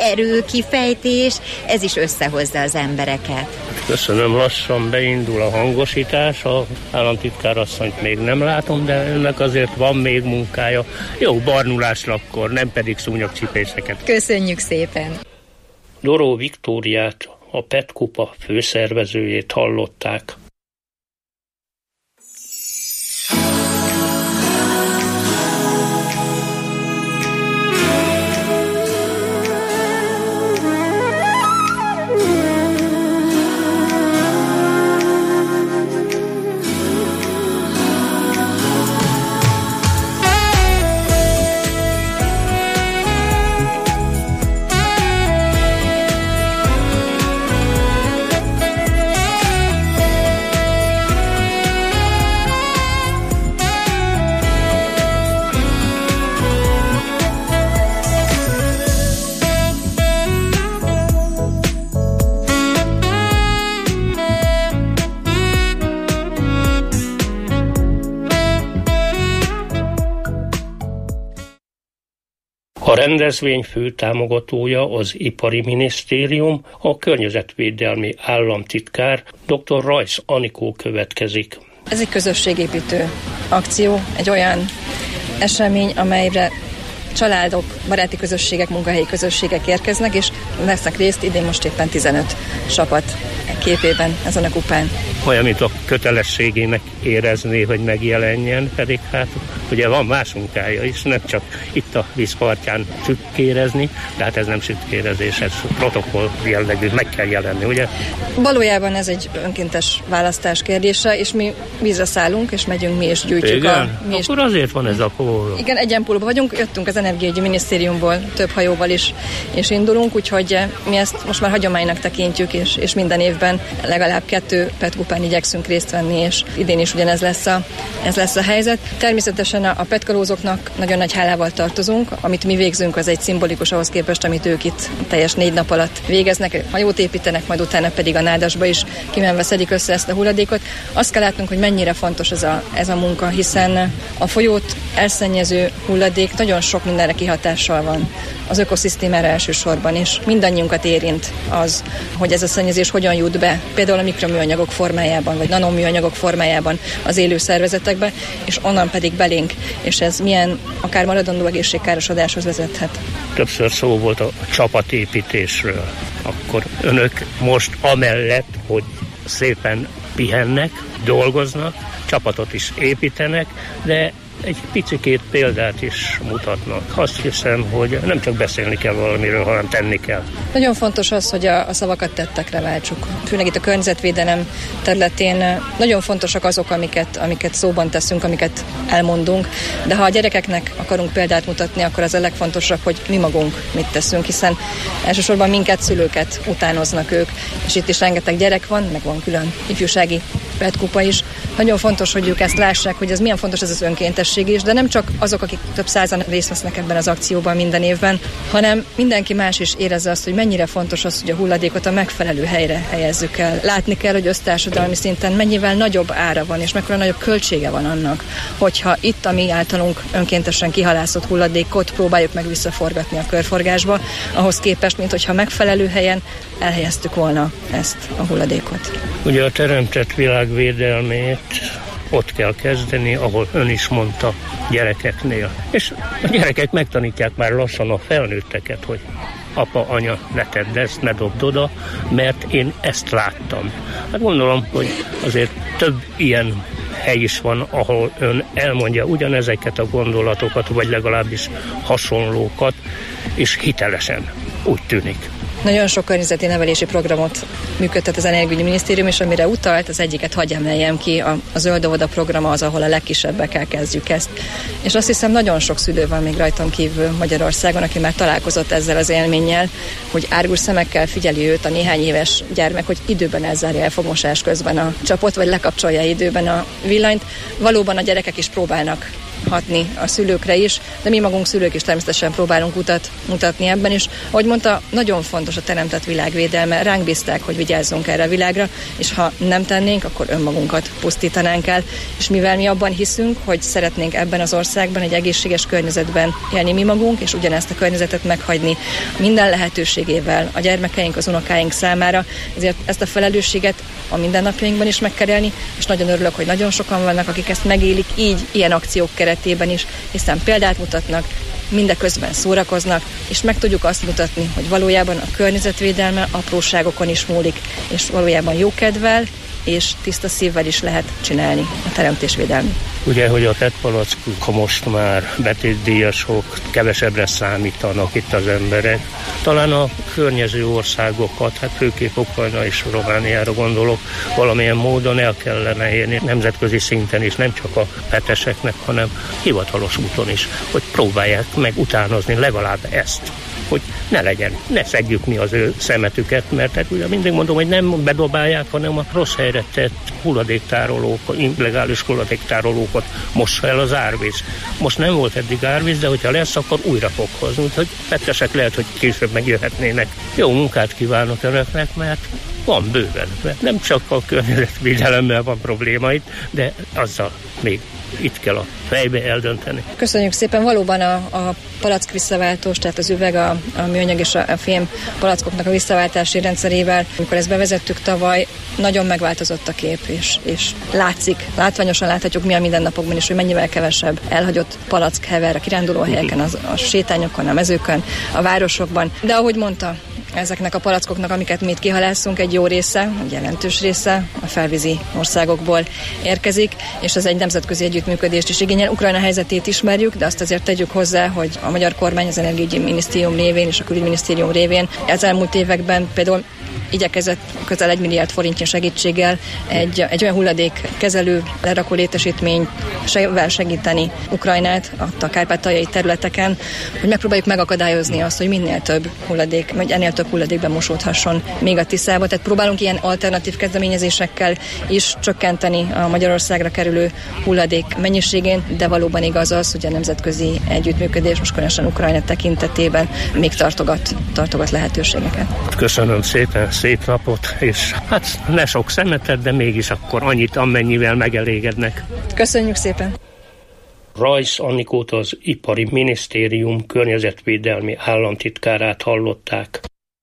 erőkifejtés, ez is összehozza az embereket. Köszönöm, lassan beindul a hangosítás, a államtitkár asszonyt még nem látom, de önnek azért van még munkája. Jó barnulásra akkor, nem pedig szúnyogcsipéseket. Köszönjük szépen! Doró Viktóriát, a Petkupa főszervezőjét hallották. A rendezvény fő támogatója az Ipari Minisztérium, a környezetvédelmi államtitkár dr. Rajsz Anikó következik. Ez egy közösségépítő akció, egy olyan esemény, amelyre családok, baráti közösségek, munkahelyi közösségek érkeznek, és vesznek részt idén most éppen tizenöt csapat képében ezen a kupán. Olyan, mint a kötelességének érezni, hogy megjelenjen, pedig hát ugye van más munkája is, nem csak itt a vízpartján sütkérezni, de hát ez nem sütkérezés, ez protokoll jellegű, meg kell jelenni, ugye? Valójában ez egy önkéntes választás kérdése, és mi vízre szállunk, és megyünk mi is gyűjtjük. Igen? A, mi is... Akkor azért van ez a póló. Igen, egyenpólóban vagyunk, jöttünk az Energiaügyi Minisztériumból több hajóval is, és indulunk, úgyhogy mi ezt most már hagyománynak tekintjük, és, és minden évben legalább kettő pé e té kupán igyekszünk részt venni, és idén is ugyanez lesz a, ez lesz a helyzet. Természetesen a pé e té kalózoknak nagyon nagy hálával tartozunk, amit mi végzünk, az egy szimbolikus ahhoz képest, amit ők itt teljes négy nap alatt végeznek, hajót építenek, majd utána pedig a nádasba is kimenve szedik össze ezt a hulladékot. Azt kell látnunk, hogy mennyire fontos ez a, ez a munka, hiszen a folyót elszennyező hulladék nagyon sok mindenre kihatással van. Az ökoszisztémára elsősorban, és mindannyiunkat érint az, hogy ez a szennyezés hogyan jut be, például a mikroműanyagok formájában, vagy nanoműanyagok formájában az élő szervezetekbe, és onnan pedig belénk, és ez milyen akár maradandó egészségkárosodáshoz vezethet. Többször szó volt a csapatépítésről. Akkor önök most amellett, hogy szépen pihennek, dolgoznak, csapatot is építenek, de egy picikét példát is mutatnak. Azt hiszem, hogy nem csak beszélni kell valamiről, hanem tenni kell. Nagyon fontos az, hogy a, a szavakat tettekre váltsuk. Főleg itt a környezetvédelem területén nagyon fontosak azok, amiket, amiket szóban teszünk, amiket elmondunk, de ha a gyerekeknek akarunk példát mutatni, akkor az a legfontosabb, hogy mi magunk mit teszünk, hiszen elsősorban minket, szülőket utánoznak ők, és itt is rengeteg gyerek van, meg van külön ifjúsági pé e té kupa is. Nagyon fontos, hogy ők ezt lássák, hogy ez milyen fontos ez az önkéntesség is, de nem csak azok, akik több százan részt vesznek ebben az akcióban minden évben, hanem mindenki más is érezze azt, hogy mennyire fontos az, hogy a hulladékot a megfelelő helyre helyezzük el. Látni kell, hogy össztársadalmi szinten mennyivel nagyobb ára van, és mekkora nagyobb költsége van annak, hogyha itt a mi általunk önkéntesen kihalászott hulladékot próbáljuk meg visszaforgatni a körforgásba, ahhoz képest, mint hogyha megfelelő helyen elhelyeztük volna ezt a hulladékot. Ugye a teremtett világ védelmét ott kell kezdeni, ahol ön is mondta, gyerekeknél. És a gyerekek megtanítják már lassan a felnőtteket, hogy apa, anya, ne tedd ezt, ne dobd oda, mert én ezt láttam. Hát gondolom, hogy azért több ilyen hely is van, ahol ön elmondja ugyanezeket a gondolatokat, vagy legalábbis hasonlókat, és hitelesen úgy tűnik. Nagyon sok környezeti nevelési programot működtet az Energiaügyi Minisztérium, és amire utalt, az egyiket hadd emeljem ki, a, a Zöld óvoda program az, ahol a legkisebbekkel kezdjük ezt. És azt hiszem, nagyon sok szülő van még rajtam kívül Magyarországon, aki már találkozott ezzel az élménnyel, hogy árgus szemekkel figyeli őt a néhány éves gyermek, hogy időben elzárja el fogmosás közben a csapot, vagy lekapcsolja időben a villanyt. Valóban a gyerekek is próbálnak hatni a szülőkre is, de mi magunk szülők is természetesen próbálunk utat mutatni ebben is. Ahogy mondta, nagyon fontos a teremtett világvédelme, ránk bízták, hogy vigyázzunk erre a világra, és ha nem tennénk, akkor önmagunkat pusztítanánk el, és mivel mi abban hiszünk, hogy szeretnénk ebben az országban egy egészséges környezetben élni mi magunk, és ugyanezt a környezetet meghagyni minden lehetőségével a gyermekeink, az unokáink számára, ezért ezt a felelősséget a mindennapjainkban is meg kell élni, és nagyon örülök, hogy nagyon sokan vannak, akik ezt megélik így, ilyen akciók keretében is, hiszen példát mutatnak, mindeközben szórakoznak, és meg tudjuk azt mutatni, hogy valójában a környezetvédelme apróságokon is múlik, és valójában jókedvel és tiszta szívvel is lehet csinálni a teremtésvédelmi. Ugye, hogy a pé e té palackok most már betétdíjasok, kevesebbre számítanak itt az emberek. Talán a környező országokat, hát főképp Ukrajna és Romániára gondolok, valamilyen módon el kellene érni nemzetközi szinten is, nem csak a peteseknek, hanem hivatalos úton is, hogy próbálják meg utánozni legalább ezt, hogy ne legyen, ne szedjük mi az ő szemetüket, mert hát ugye mindig mondom, hogy nem bedobálják, hanem a rossz helyre tett hulladéktárolók, illegális hulladéktárolókat mossa el az árvíz. Most nem volt eddig árvíz, de hogyha lesz, akkor újra fog hozni, úgyhogy pettesek lehet, hogy később megjöhetnének. Jó munkát kívánok önöknek, mert van bőven, mert nem csak a környezetvédelemmel van probléma itt, de azzal még itt kell a fejbe eldönteni. Köszönjük szépen, valóban a, a palack visszaváltós, tehát az üveg, a, a műanyag és a, a fém palackoknak a visszaváltási rendszerével, amikor ezt bevezettük tavaly, nagyon megváltozott a kép, és, és látszik, látványosan láthatjuk mi a mindennapokban is, hogy mennyivel kevesebb elhagyott palack hever a kirándulóhelyeken, az, a sétányokon, a mezőkön, a városokban. De ahogy mondta, ezeknek a palackoknak, amiket mi itt kihalászunk, egy jó része, egy jelentős része a felvízi országokból érkezik, és ez egy nemzetközi együttműködést is igényel. Ukrajna helyzetét ismerjük, de azt azért tegyük hozzá, hogy a magyar kormány az Energiaügyi Minisztérium révén és a Külügyminisztérium révén az elmúlt években például igyekezett közel egy milliárd forintnyi segítséggel egy, egy olyan hulladékkezelő lerakó létesítményvel segíteni Ukrajnát a kárpátaljai területeken, hogy megpróbáljuk megakadályozni azt, hogy minél több hulladék, vagy ennél több hulladékben mosódhasson még a Tiszába. Tehát próbálunk ilyen alternatív kezdeményezésekkel is csökkenteni a Magyarországra kerülő hulladék mennyiségén, de valóban igaz az, hogy a nemzetközi együttműködés most különösen Ukrajna tekintetében még tartogat, tartogat lehetőségeket. Köszönöm szépen, szép napot, és hát ne sok szemetet, de mégis akkor annyit, amennyivel megelégednek. Köszönjük szépen! Rajsz Annikót, az Ipari Minisztérium környezetvédelmi államtitkárát hallották.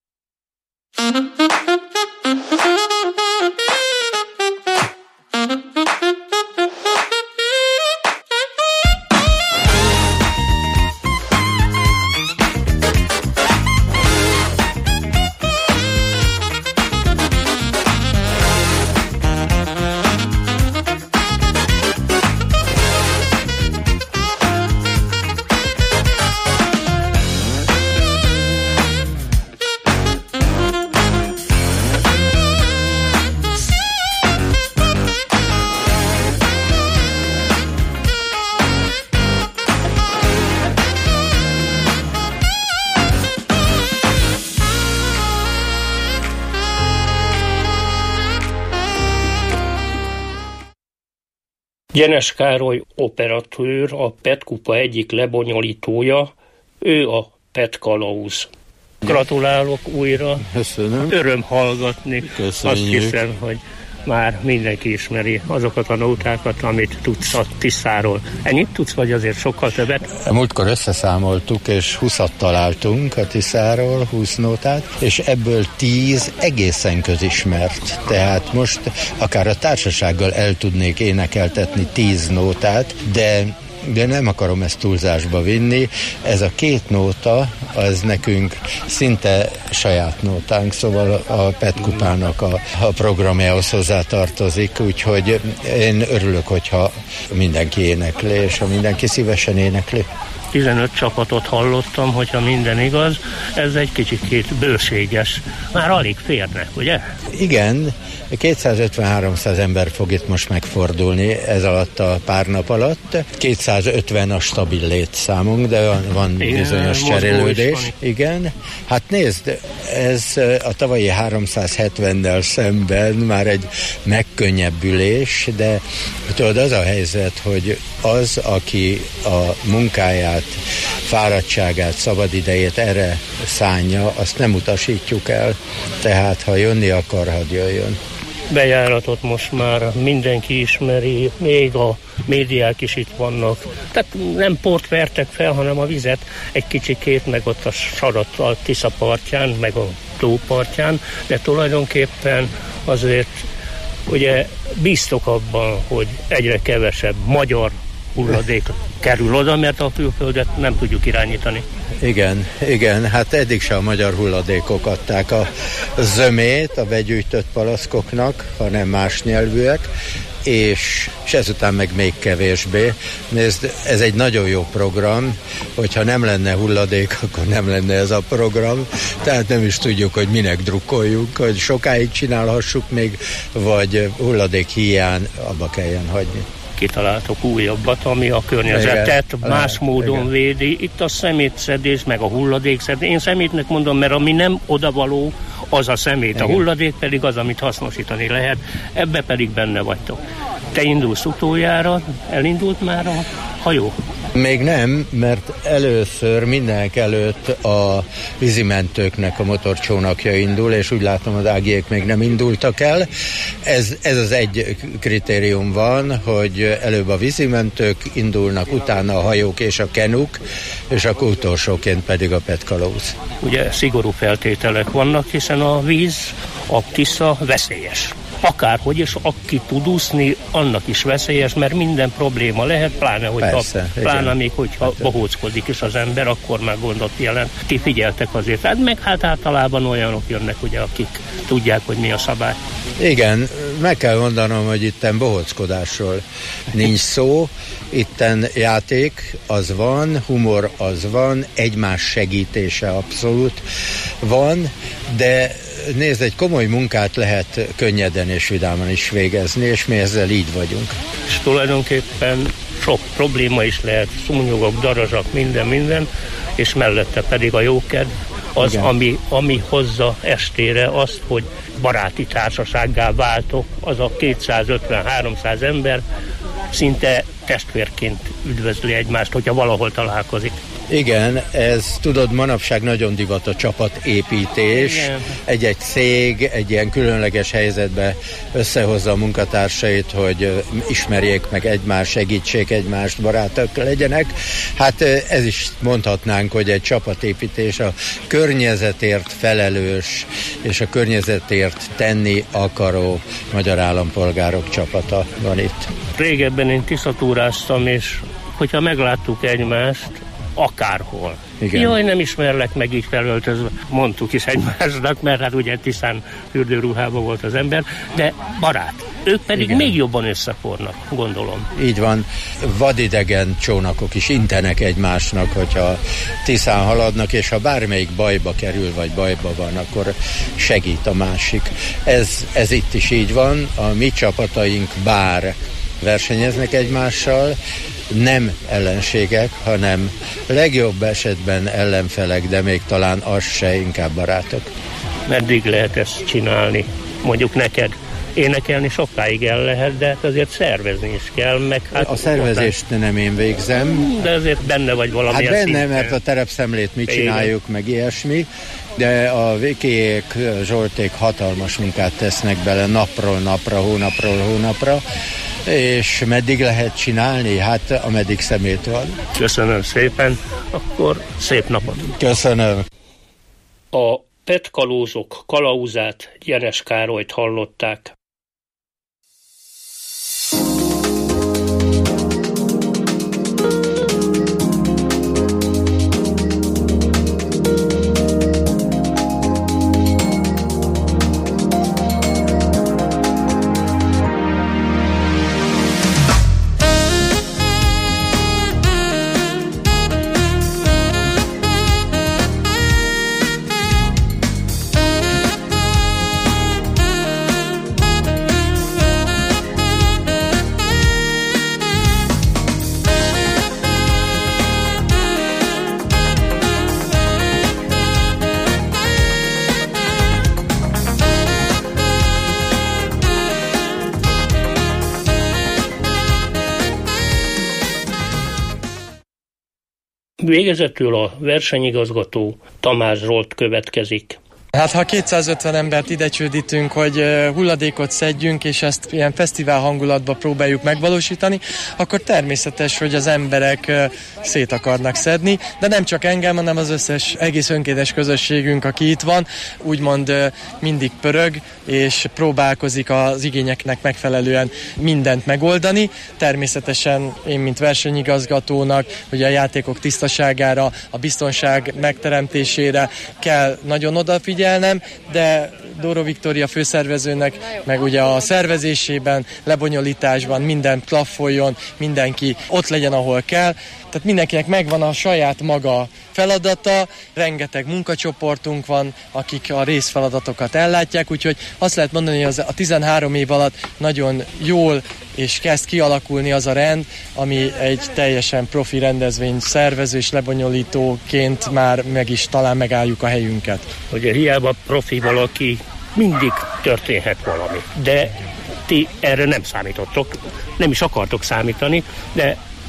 Gyenes Károly operatőr, a Petkupa egyik lebonyolítója, ő a Petkalauz. Gratulálok újra. Köszönöm. Öröm hallgatni. Köszönjük. Azt hiszem, hogy már mindenki ismeri azokat a nótákat, amit tudsz a Tiszáról. Ennyit tudsz, vagy azért sokkal többet? Múltkor összeszámoltuk, és húszat találtunk a Tiszáról, húsz nótát, és ebből tíz egészen közismert. Tehát most akár a társasággal el tudnék énekeltetni tíz nótát, de de nem akarom ezt túlzásba vinni. Ez a két nóta, az nekünk szinte saját nótánk, szóval a Petkupának a, a programjához hozzátartozik, úgyhogy én örülök, hogyha mindenki énekli, és ha mindenki szívesen énekli. tizenöt csapatot hallottam, hogyha minden igaz, ez egy kicsit bőséges. Már alig férne, ugye? Igen, kétszázötven-háromszáz ember fog itt most megfordulni ez alatt a pár nap alatt. kétszázötven a stabil létszámunk, de van, van igen, bizonyos cserélődés. Igen. Hát nézd, ez a tavalyi háromszázhetvennel szemben már egy megkönnyebbülés, de tudod, az a helyzet, hogy az, aki a munkáját, fáradtságát, szabadidejét erre szánja, azt nem utasítjuk el. Tehát, ha jönni akar, hadd jöjjön. Bejáratot most már mindenki ismeri, még a médiák is itt vannak. Tehát nem port vertek fel, hanem a vizet egy kicsikét, meg ott a sarat a Tisza partján, meg a tó partján, de tulajdonképpen azért ugye bíztok abban, hogy egyre kevesebb magyar hulladék kerül oda, mert a külföldet nem tudjuk irányítani. Igen, igen, hát eddig se a magyar hulladékok adták a zömét a begyűjtött palackoknak, hanem más nyelvűek, és, és ezután meg még kevésbé. Nézd, ez egy nagyon jó program, hogyha nem lenne hulladék, akkor nem lenne ez a program, tehát nem is tudjuk, hogy minek drukkoljunk, hogy sokáig csinálhassuk még, vagy hulladék hiány abba kelljen hagyni. Kitaláltok újabbat, ami a környezetet igen, más le, módon igen. védi. Itt a szemétszedés, meg a hulladékszedés. Én szemétnek mondom, mert ami nem odavaló, az a szemét. Igen. A hulladék pedig az, amit hasznosítani lehet. Ebbe pedig benne vagytok. Te indulsz utoljára, elindult már a hajó? Még nem, mert először mindenek előtt a vízimentőknek a motorcsónakja indul, és úgy látom, az Ágiék még nem indultak el. Ez, ez az egy kritérium van, hogy előbb a vízimentők indulnak, utána a hajók és a kenuk, és akkor utolsóként pedig a petkalóz. Ugye szigorú feltételek vannak, hiszen a víz, a Tisza veszélyes. Akárhogy is, aki tud úszni, annak is veszélyes, mert minden probléma lehet, pláne, hogyha, Persze, pláne még, hogyha hát, bohóckodik is az ember, akkor már gondot jelent. Ti figyeltek azért, hát meg hát általában olyanok jönnek, ugye, akik tudják, hogy mi a szabály. Igen, meg kell mondanom, hogy itten bohóckodásról nincs szó, itten játék az van, humor az van, egymás segítése abszolút van, de nézd, egy komoly munkát lehet könnyeden és vidáman is végezni, és mi ezzel így vagyunk. És tulajdonképpen sok probléma is lehet, szúnyogok, darazsak, minden, minden, és mellette pedig a jókedv, az, ami, ami hozza estére azt, hogy baráti társasággá váltok, az a kétszázötven-háromszáz ember szinte testvérként üdvözli egymást, hogyha valahol találkozik. Igen, ez tudod, manapság nagyon divat a csapatépítés. Igen. Egy-egy cég egy ilyen különleges helyzetbe összehozza a munkatársait, hogy ismerjék meg egymást, segítsék egymást, barátok legyenek. Hát ez is mondhatnánk, hogy egy csapatépítés a környezetért felelős és a környezetért tenni akaró magyar állampolgárok csapata van itt. Régebben én tisztatúráztam, és hogyha megláttuk egymást, akárhol. Igen. Jaj, nem ismerlek meg így felöltözve. Mondtuk is egymásnak, mert hát ugye tisztán fürdőruhában volt az ember, de barát. Ők pedig Igen. még jobban összefornak, gondolom. Így van. Vadidegen csónakok is intenek egymásnak, hogyha tisztán haladnak, és ha bármelyik bajba kerül, vagy bajba van, akkor segít a másik. Ez, ez itt is így van. A mi csapataink bár versenyeznek egymással, nem ellenségek, hanem legjobb esetben ellenfelek, de még talán az se, inkább barátok. Meddig lehet ezt csinálni? Mondjuk neked énekelni sokáig el lehet, de azért szervezni is kell, meg hát... A szervezést ottan... nem én végzem. De azért benne vagy valamilyen Hát benne, szinten. Mert a terepszemlét mi csináljuk, meg ilyesmi, de a Vikiék, Zsolték hatalmas munkát tesznek bele napról napra, hónapról hónapra, és meddig lehet csinálni? Hát ameddig szemét van. Köszönöm szépen, akkor szép napot. Köszönöm. A petkalózok kalauzát, Jeles Károlyt hallották. Végezetül a versenyigazgató Tamás Zsolt következik. Hát ha kétszázötven embert ide csődítünk, hogy hulladékot szedjünk, és ezt ilyen fesztivál hangulatba próbáljuk megvalósítani, akkor természetes, hogy az emberek szét akarnak szedni, de nem csak engem, hanem az összes egész önkéntes közösségünk, aki itt van, úgymond mindig pörög, és próbálkozik az igényeknek megfelelően mindent megoldani. Természetesen én, mint versenyigazgatónak, ugye a játékok tisztaságára, a biztonság megteremtésére kell nagyon odafigyelni, de Dóró Viktória főszervezőnek, meg ugye a szervezésében, lebonyolításban minden plaffoljon, mindenki ott legyen, ahol kell. Tehát mindenkinek megvan a saját maga feladata, rengeteg munkacsoportunk van, akik a részfeladatokat ellátják, úgyhogy azt lehet mondani, hogy az a tizenhárom év alatt nagyon jól és kezd kialakulni az a rend, ami egy teljesen profi rendezvény szervező és lebonyolítóként már meg is talán megálljuk a helyünket. Ugye hiába profi valaki, mindig történhet valami, de ti erre nem számítottok, nem is akartok számítani, de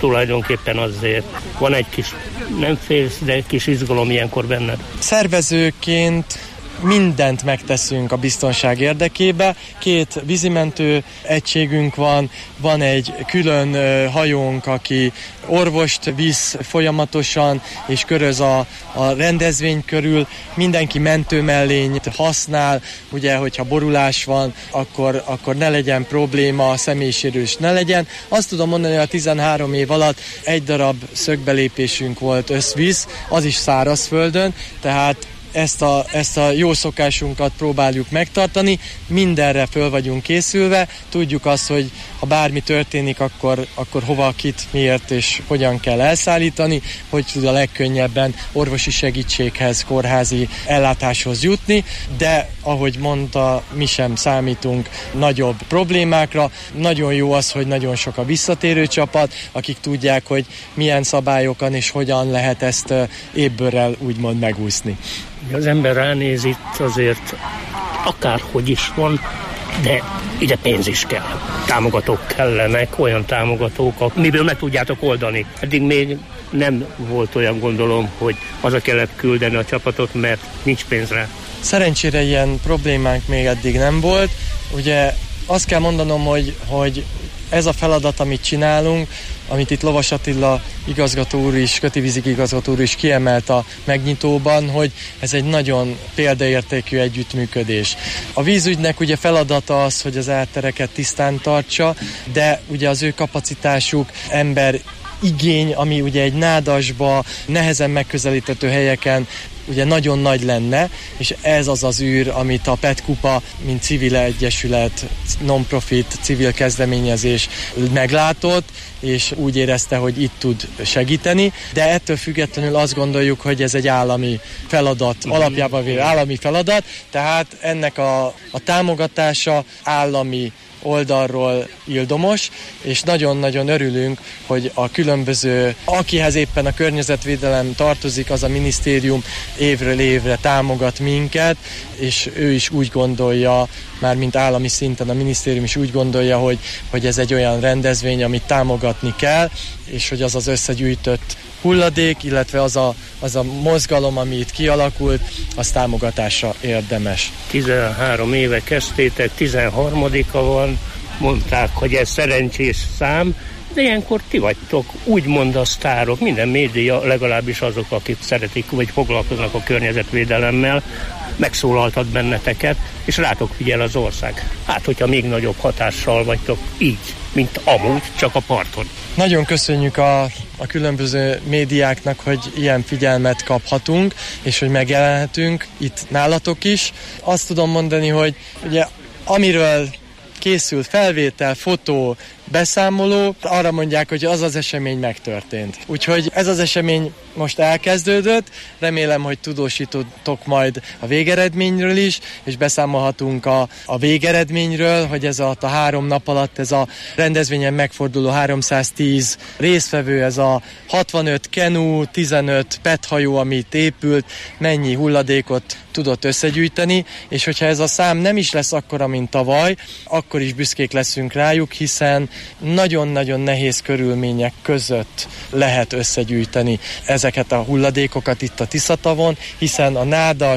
tulajdonképpen azért van egy kis, nem félsz, de egy kis izgalom ilyenkor benned. Szervezőként mindent megteszünk a biztonság érdekébe. Két vízimentő egységünk van, van egy külön hajónk, aki orvost visz folyamatosan, és köröz a, a rendezvény körül. Mindenki mentőmellényt használ, ugye, hogyha borulás van, akkor, akkor ne legyen probléma, személysérülés ne legyen. Azt tudom mondani, hogy a tizenhárom év alatt egy darab szögbelépésünk volt összvíz, az is szárazföldön, tehát Ezt a, ezt a jó szokásunkat próbáljuk megtartani, mindenre föl vagyunk készülve, tudjuk azt, hogy ha bármi történik, akkor, akkor hova, kit, miért és hogyan kell elszállítani, hogy tud a legkönnyebben orvosi segítséghez, kórházi ellátáshoz jutni, de ahogy mondta, mi sem számítunk nagyobb problémákra. Nagyon jó az, hogy nagyon sok a visszatérő csapat, akik tudják, hogy milyen szabályokon és hogyan lehet ezt ébbőrrel úgymond megúszni. Az ember ránéz itt azért akárhogy is van, de ide pénz is kell. Támogatók kellenek, olyan támogatók, miből meg tudjátok oldani. Eddig még nem volt olyan, gondolom, hogy haza kellett küldeni a csapatot, mert nincs pénz rá. Szerencsére ilyen problémánk még eddig nem volt. Ugye azt kell mondanom, hogy, hogy ez a feladat, amit csinálunk, amit itt Lovas Attila igazgató úr is, Köti-Vízig igazgató úr is kiemelt a megnyitóban, hogy ez egy nagyon példaértékű együttműködés. A vízügynek ugye feladata az, hogy az áttereket tisztán tartsa, de ugye az ő kapacitásuk, ember igény, ami ugye egy nádasba, nehezen megközelíthető helyeken ugye nagyon nagy lenne, és ez az az űr, amit a Petkupa, mint civil egyesület, non-profit, civil kezdeményezés meglátott, és úgy érezte, hogy itt tud segíteni, de ettől függetlenül azt gondoljuk, hogy ez egy állami feladat, alapjában véve állami feladat, tehát ennek a, a támogatása állami oldalról ildomos, és nagyon-nagyon örülünk, hogy a különböző, akihez éppen a környezetvédelem tartozik, az a minisztérium évről évre támogat minket, és ő is úgy gondolja, már mint állami szinten a minisztérium is úgy gondolja, hogy, hogy ez egy olyan rendezvény, amit támogatni kell, és hogy az az összegyűjtött hulladék, illetve az a, az a mozgalom, ami itt kialakult, az támogatásra érdemes. tizenhárom éve kezdtétek, tizenharmadika van, mondták, hogy ez szerencsés szám, de ilyenkor ti vagytok, úgymond a sztárok, minden média, legalábbis azok, akik szeretik, vagy foglalkoznak a környezetvédelemmel, megszólaltat benneteket, és rátok figyel az ország. Hát, hogyha még nagyobb hatással vagytok így, mint amúgy, csak a parton. Nagyon köszönjük a, a különböző médiáknak, hogy ilyen figyelmet kaphatunk, és hogy megjelenhetünk itt nálatok is. Azt tudom mondani, hogy ugye amiről készül felvétel, fotó, beszámoló, arra mondják, hogy az az esemény megtörtént. Úgyhogy ez az esemény most elkezdődött, remélem, hogy tudósítotok majd a végeredményről is, és beszámolhatunk a, a végeredményről, hogy ez alatt a három nap alatt ez a rendezvényen megforduló háromszáztíz résztvevő, ez a hatvanöt kenu, tizenöt pethajó, amit épült, mennyi hulladékot tudott összegyűjteni, és hogyha ez a szám nem is lesz akkora, mint tavaly, akkor is büszkék leszünk rájuk, hiszen nagyon-nagyon nehéz körülmények között lehet összegyűjteni ezeket a hulladékokat itt a Tiszatavon, hiszen a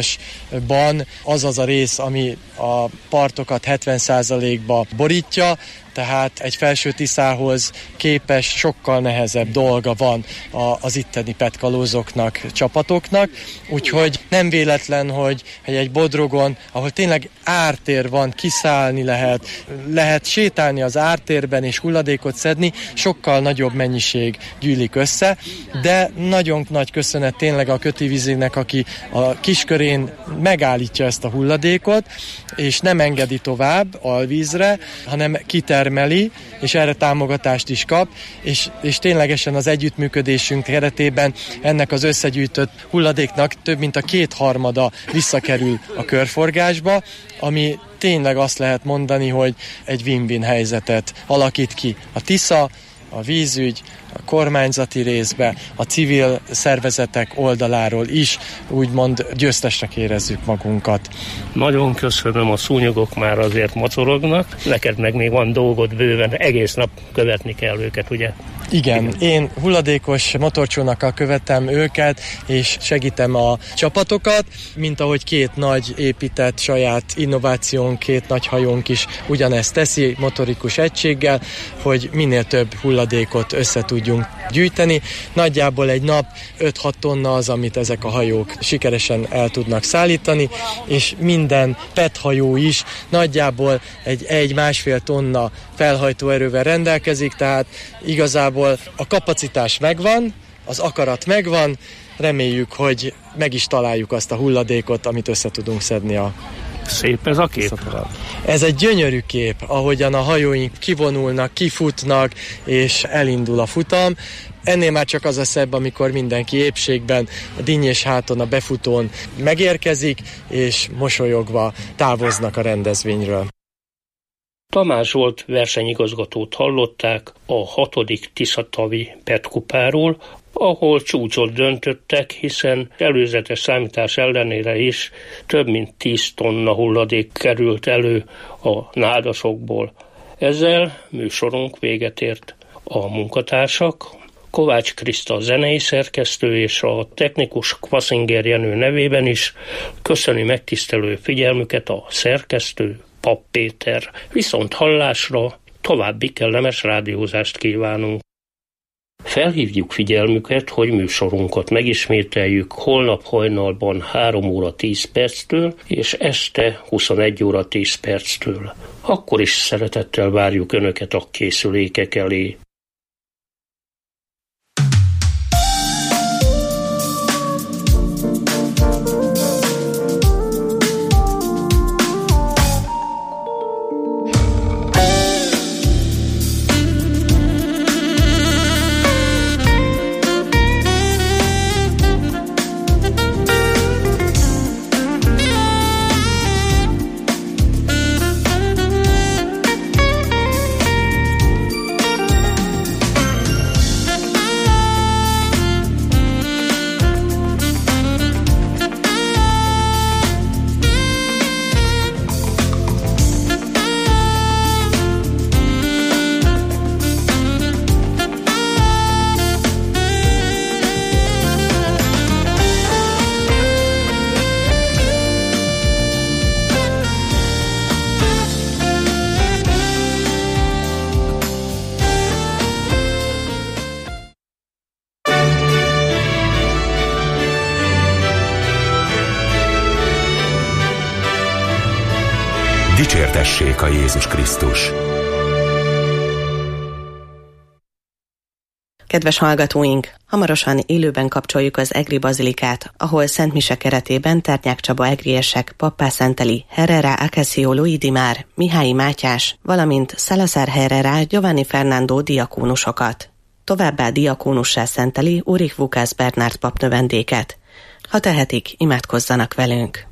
nádasban az az a rész, ami a partokat hetven százalékba borítja, tehát egy felső Tiszához képes sokkal nehezebb dolga van az itteni petkalózoknak, csapatoknak, úgyhogy nem véletlen, hogy egy Bodrogon, ahol tényleg ártér van, kiszállni lehet, lehet sétálni az ártérben és hulladékot szedni, sokkal nagyobb mennyiség gyűlik össze, de nagyon nagy köszönet tényleg a Köti-Víznek, aki a kiskörén megállítja ezt a hulladékot, és nem engedi tovább alvízre, hanem kitermeli, és erre támogatást is kap, és, és ténylegesen az együttműködésünk keretében ennek az összegyűjtött hulladéknak több mint a kétharmada visszakerül a körforgásba, ami tényleg azt lehet mondani, hogy egy win-win helyzetet alakít ki a Tisza, a vízügy, a kormányzati részbe, a civil szervezetek oldaláról is, úgymond győztesnek érezzük magunkat. Nagyon köszönöm, a szúnyogok már azért mocorognak, neked meg még van dolgod bőven, egész nap követni kell őket, ugye? Igen, Igen, én hulladékos motorcsónakkal követem őket, és segítem a csapatokat, mint ahogy két nagy épített saját innovációnk, két nagy hajónk is ugyanezt teszi motorikus egységgel, hogy minél több hulladékot össze tudjunk gyűjteni. Nagyjából egy nap öt-hat tonna az, amit ezek a hajók sikeresen el tudnak szállítani, és minden pé e té hajó is nagyjából egy egy-másfél tonna felhajtóerővel rendelkezik, tehát igazából a kapacitás megvan, az akarat megvan, reméljük, hogy meg is találjuk azt a hulladékot, amit össze tudunk szedni a Szép ez a kép. Ez egy gyönyörű kép, ahogyan a hajóink kivonulnak, kifutnak, és elindul a futam. Ennél már csak az a szebb, amikor mindenki épségben, a dinnyés háton, a befutón megérkezik, és mosolyogva távoznak a rendezvényről. Tamás Zsolt versenyigazgatót hallották a hatodik Tiszatavi pé é té kupáról, ahol csúcsot döntöttek, hiszen előzetes számítás ellenére is több mint tíz tonna hulladék került elő a nádasokból. Ezzel műsorunk véget ért. A munkatársak, Kovács Kriszta zenei szerkesztő és a technikus Kvaszinger Jenő nevében is köszöni megtisztelő figyelmüket a szerkesztő, Papp Péter. Viszont hallásra további kellemes rádiózást kívánunk. Felhívjuk figyelmüket, hogy műsorunkat megismételjük holnap hajnalban három óra tíz perctől és este huszonegy óra tíz perctől. Akkor is szeretettel várjuk Önöket a készülékek elé. Dicsértessék a Jézus Krisztus! Kedves hallgatóink, hamarosan élőben kapcsoljuk az egri bazilikát, ahol Szent Mise keretében Ternyák Csaba egriesek pappá szenteli Herrera Acasio Luidimár, Mihályi Mátyás, valamint Salazar Herrera Giovanni Fernando diakónusokat. Továbbá diakónussá szenteli Ulrich Vukász Bernárd papnövendéket. Ha tehetik, imádkozzanak velünk!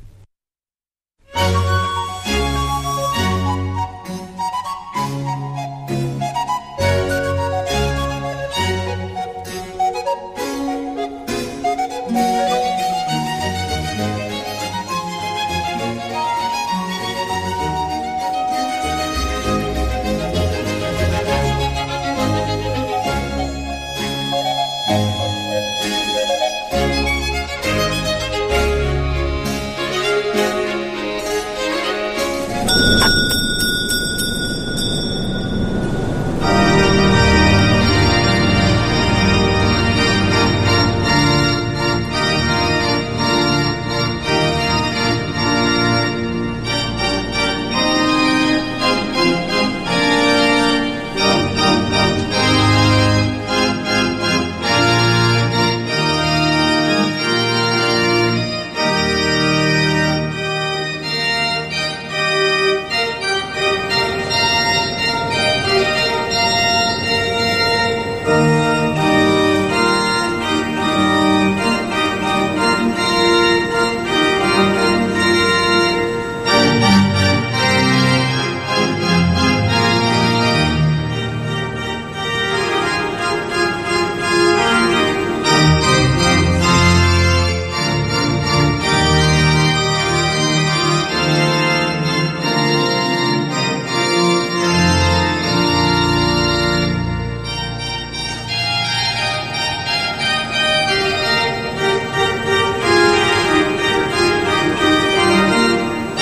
Thank you.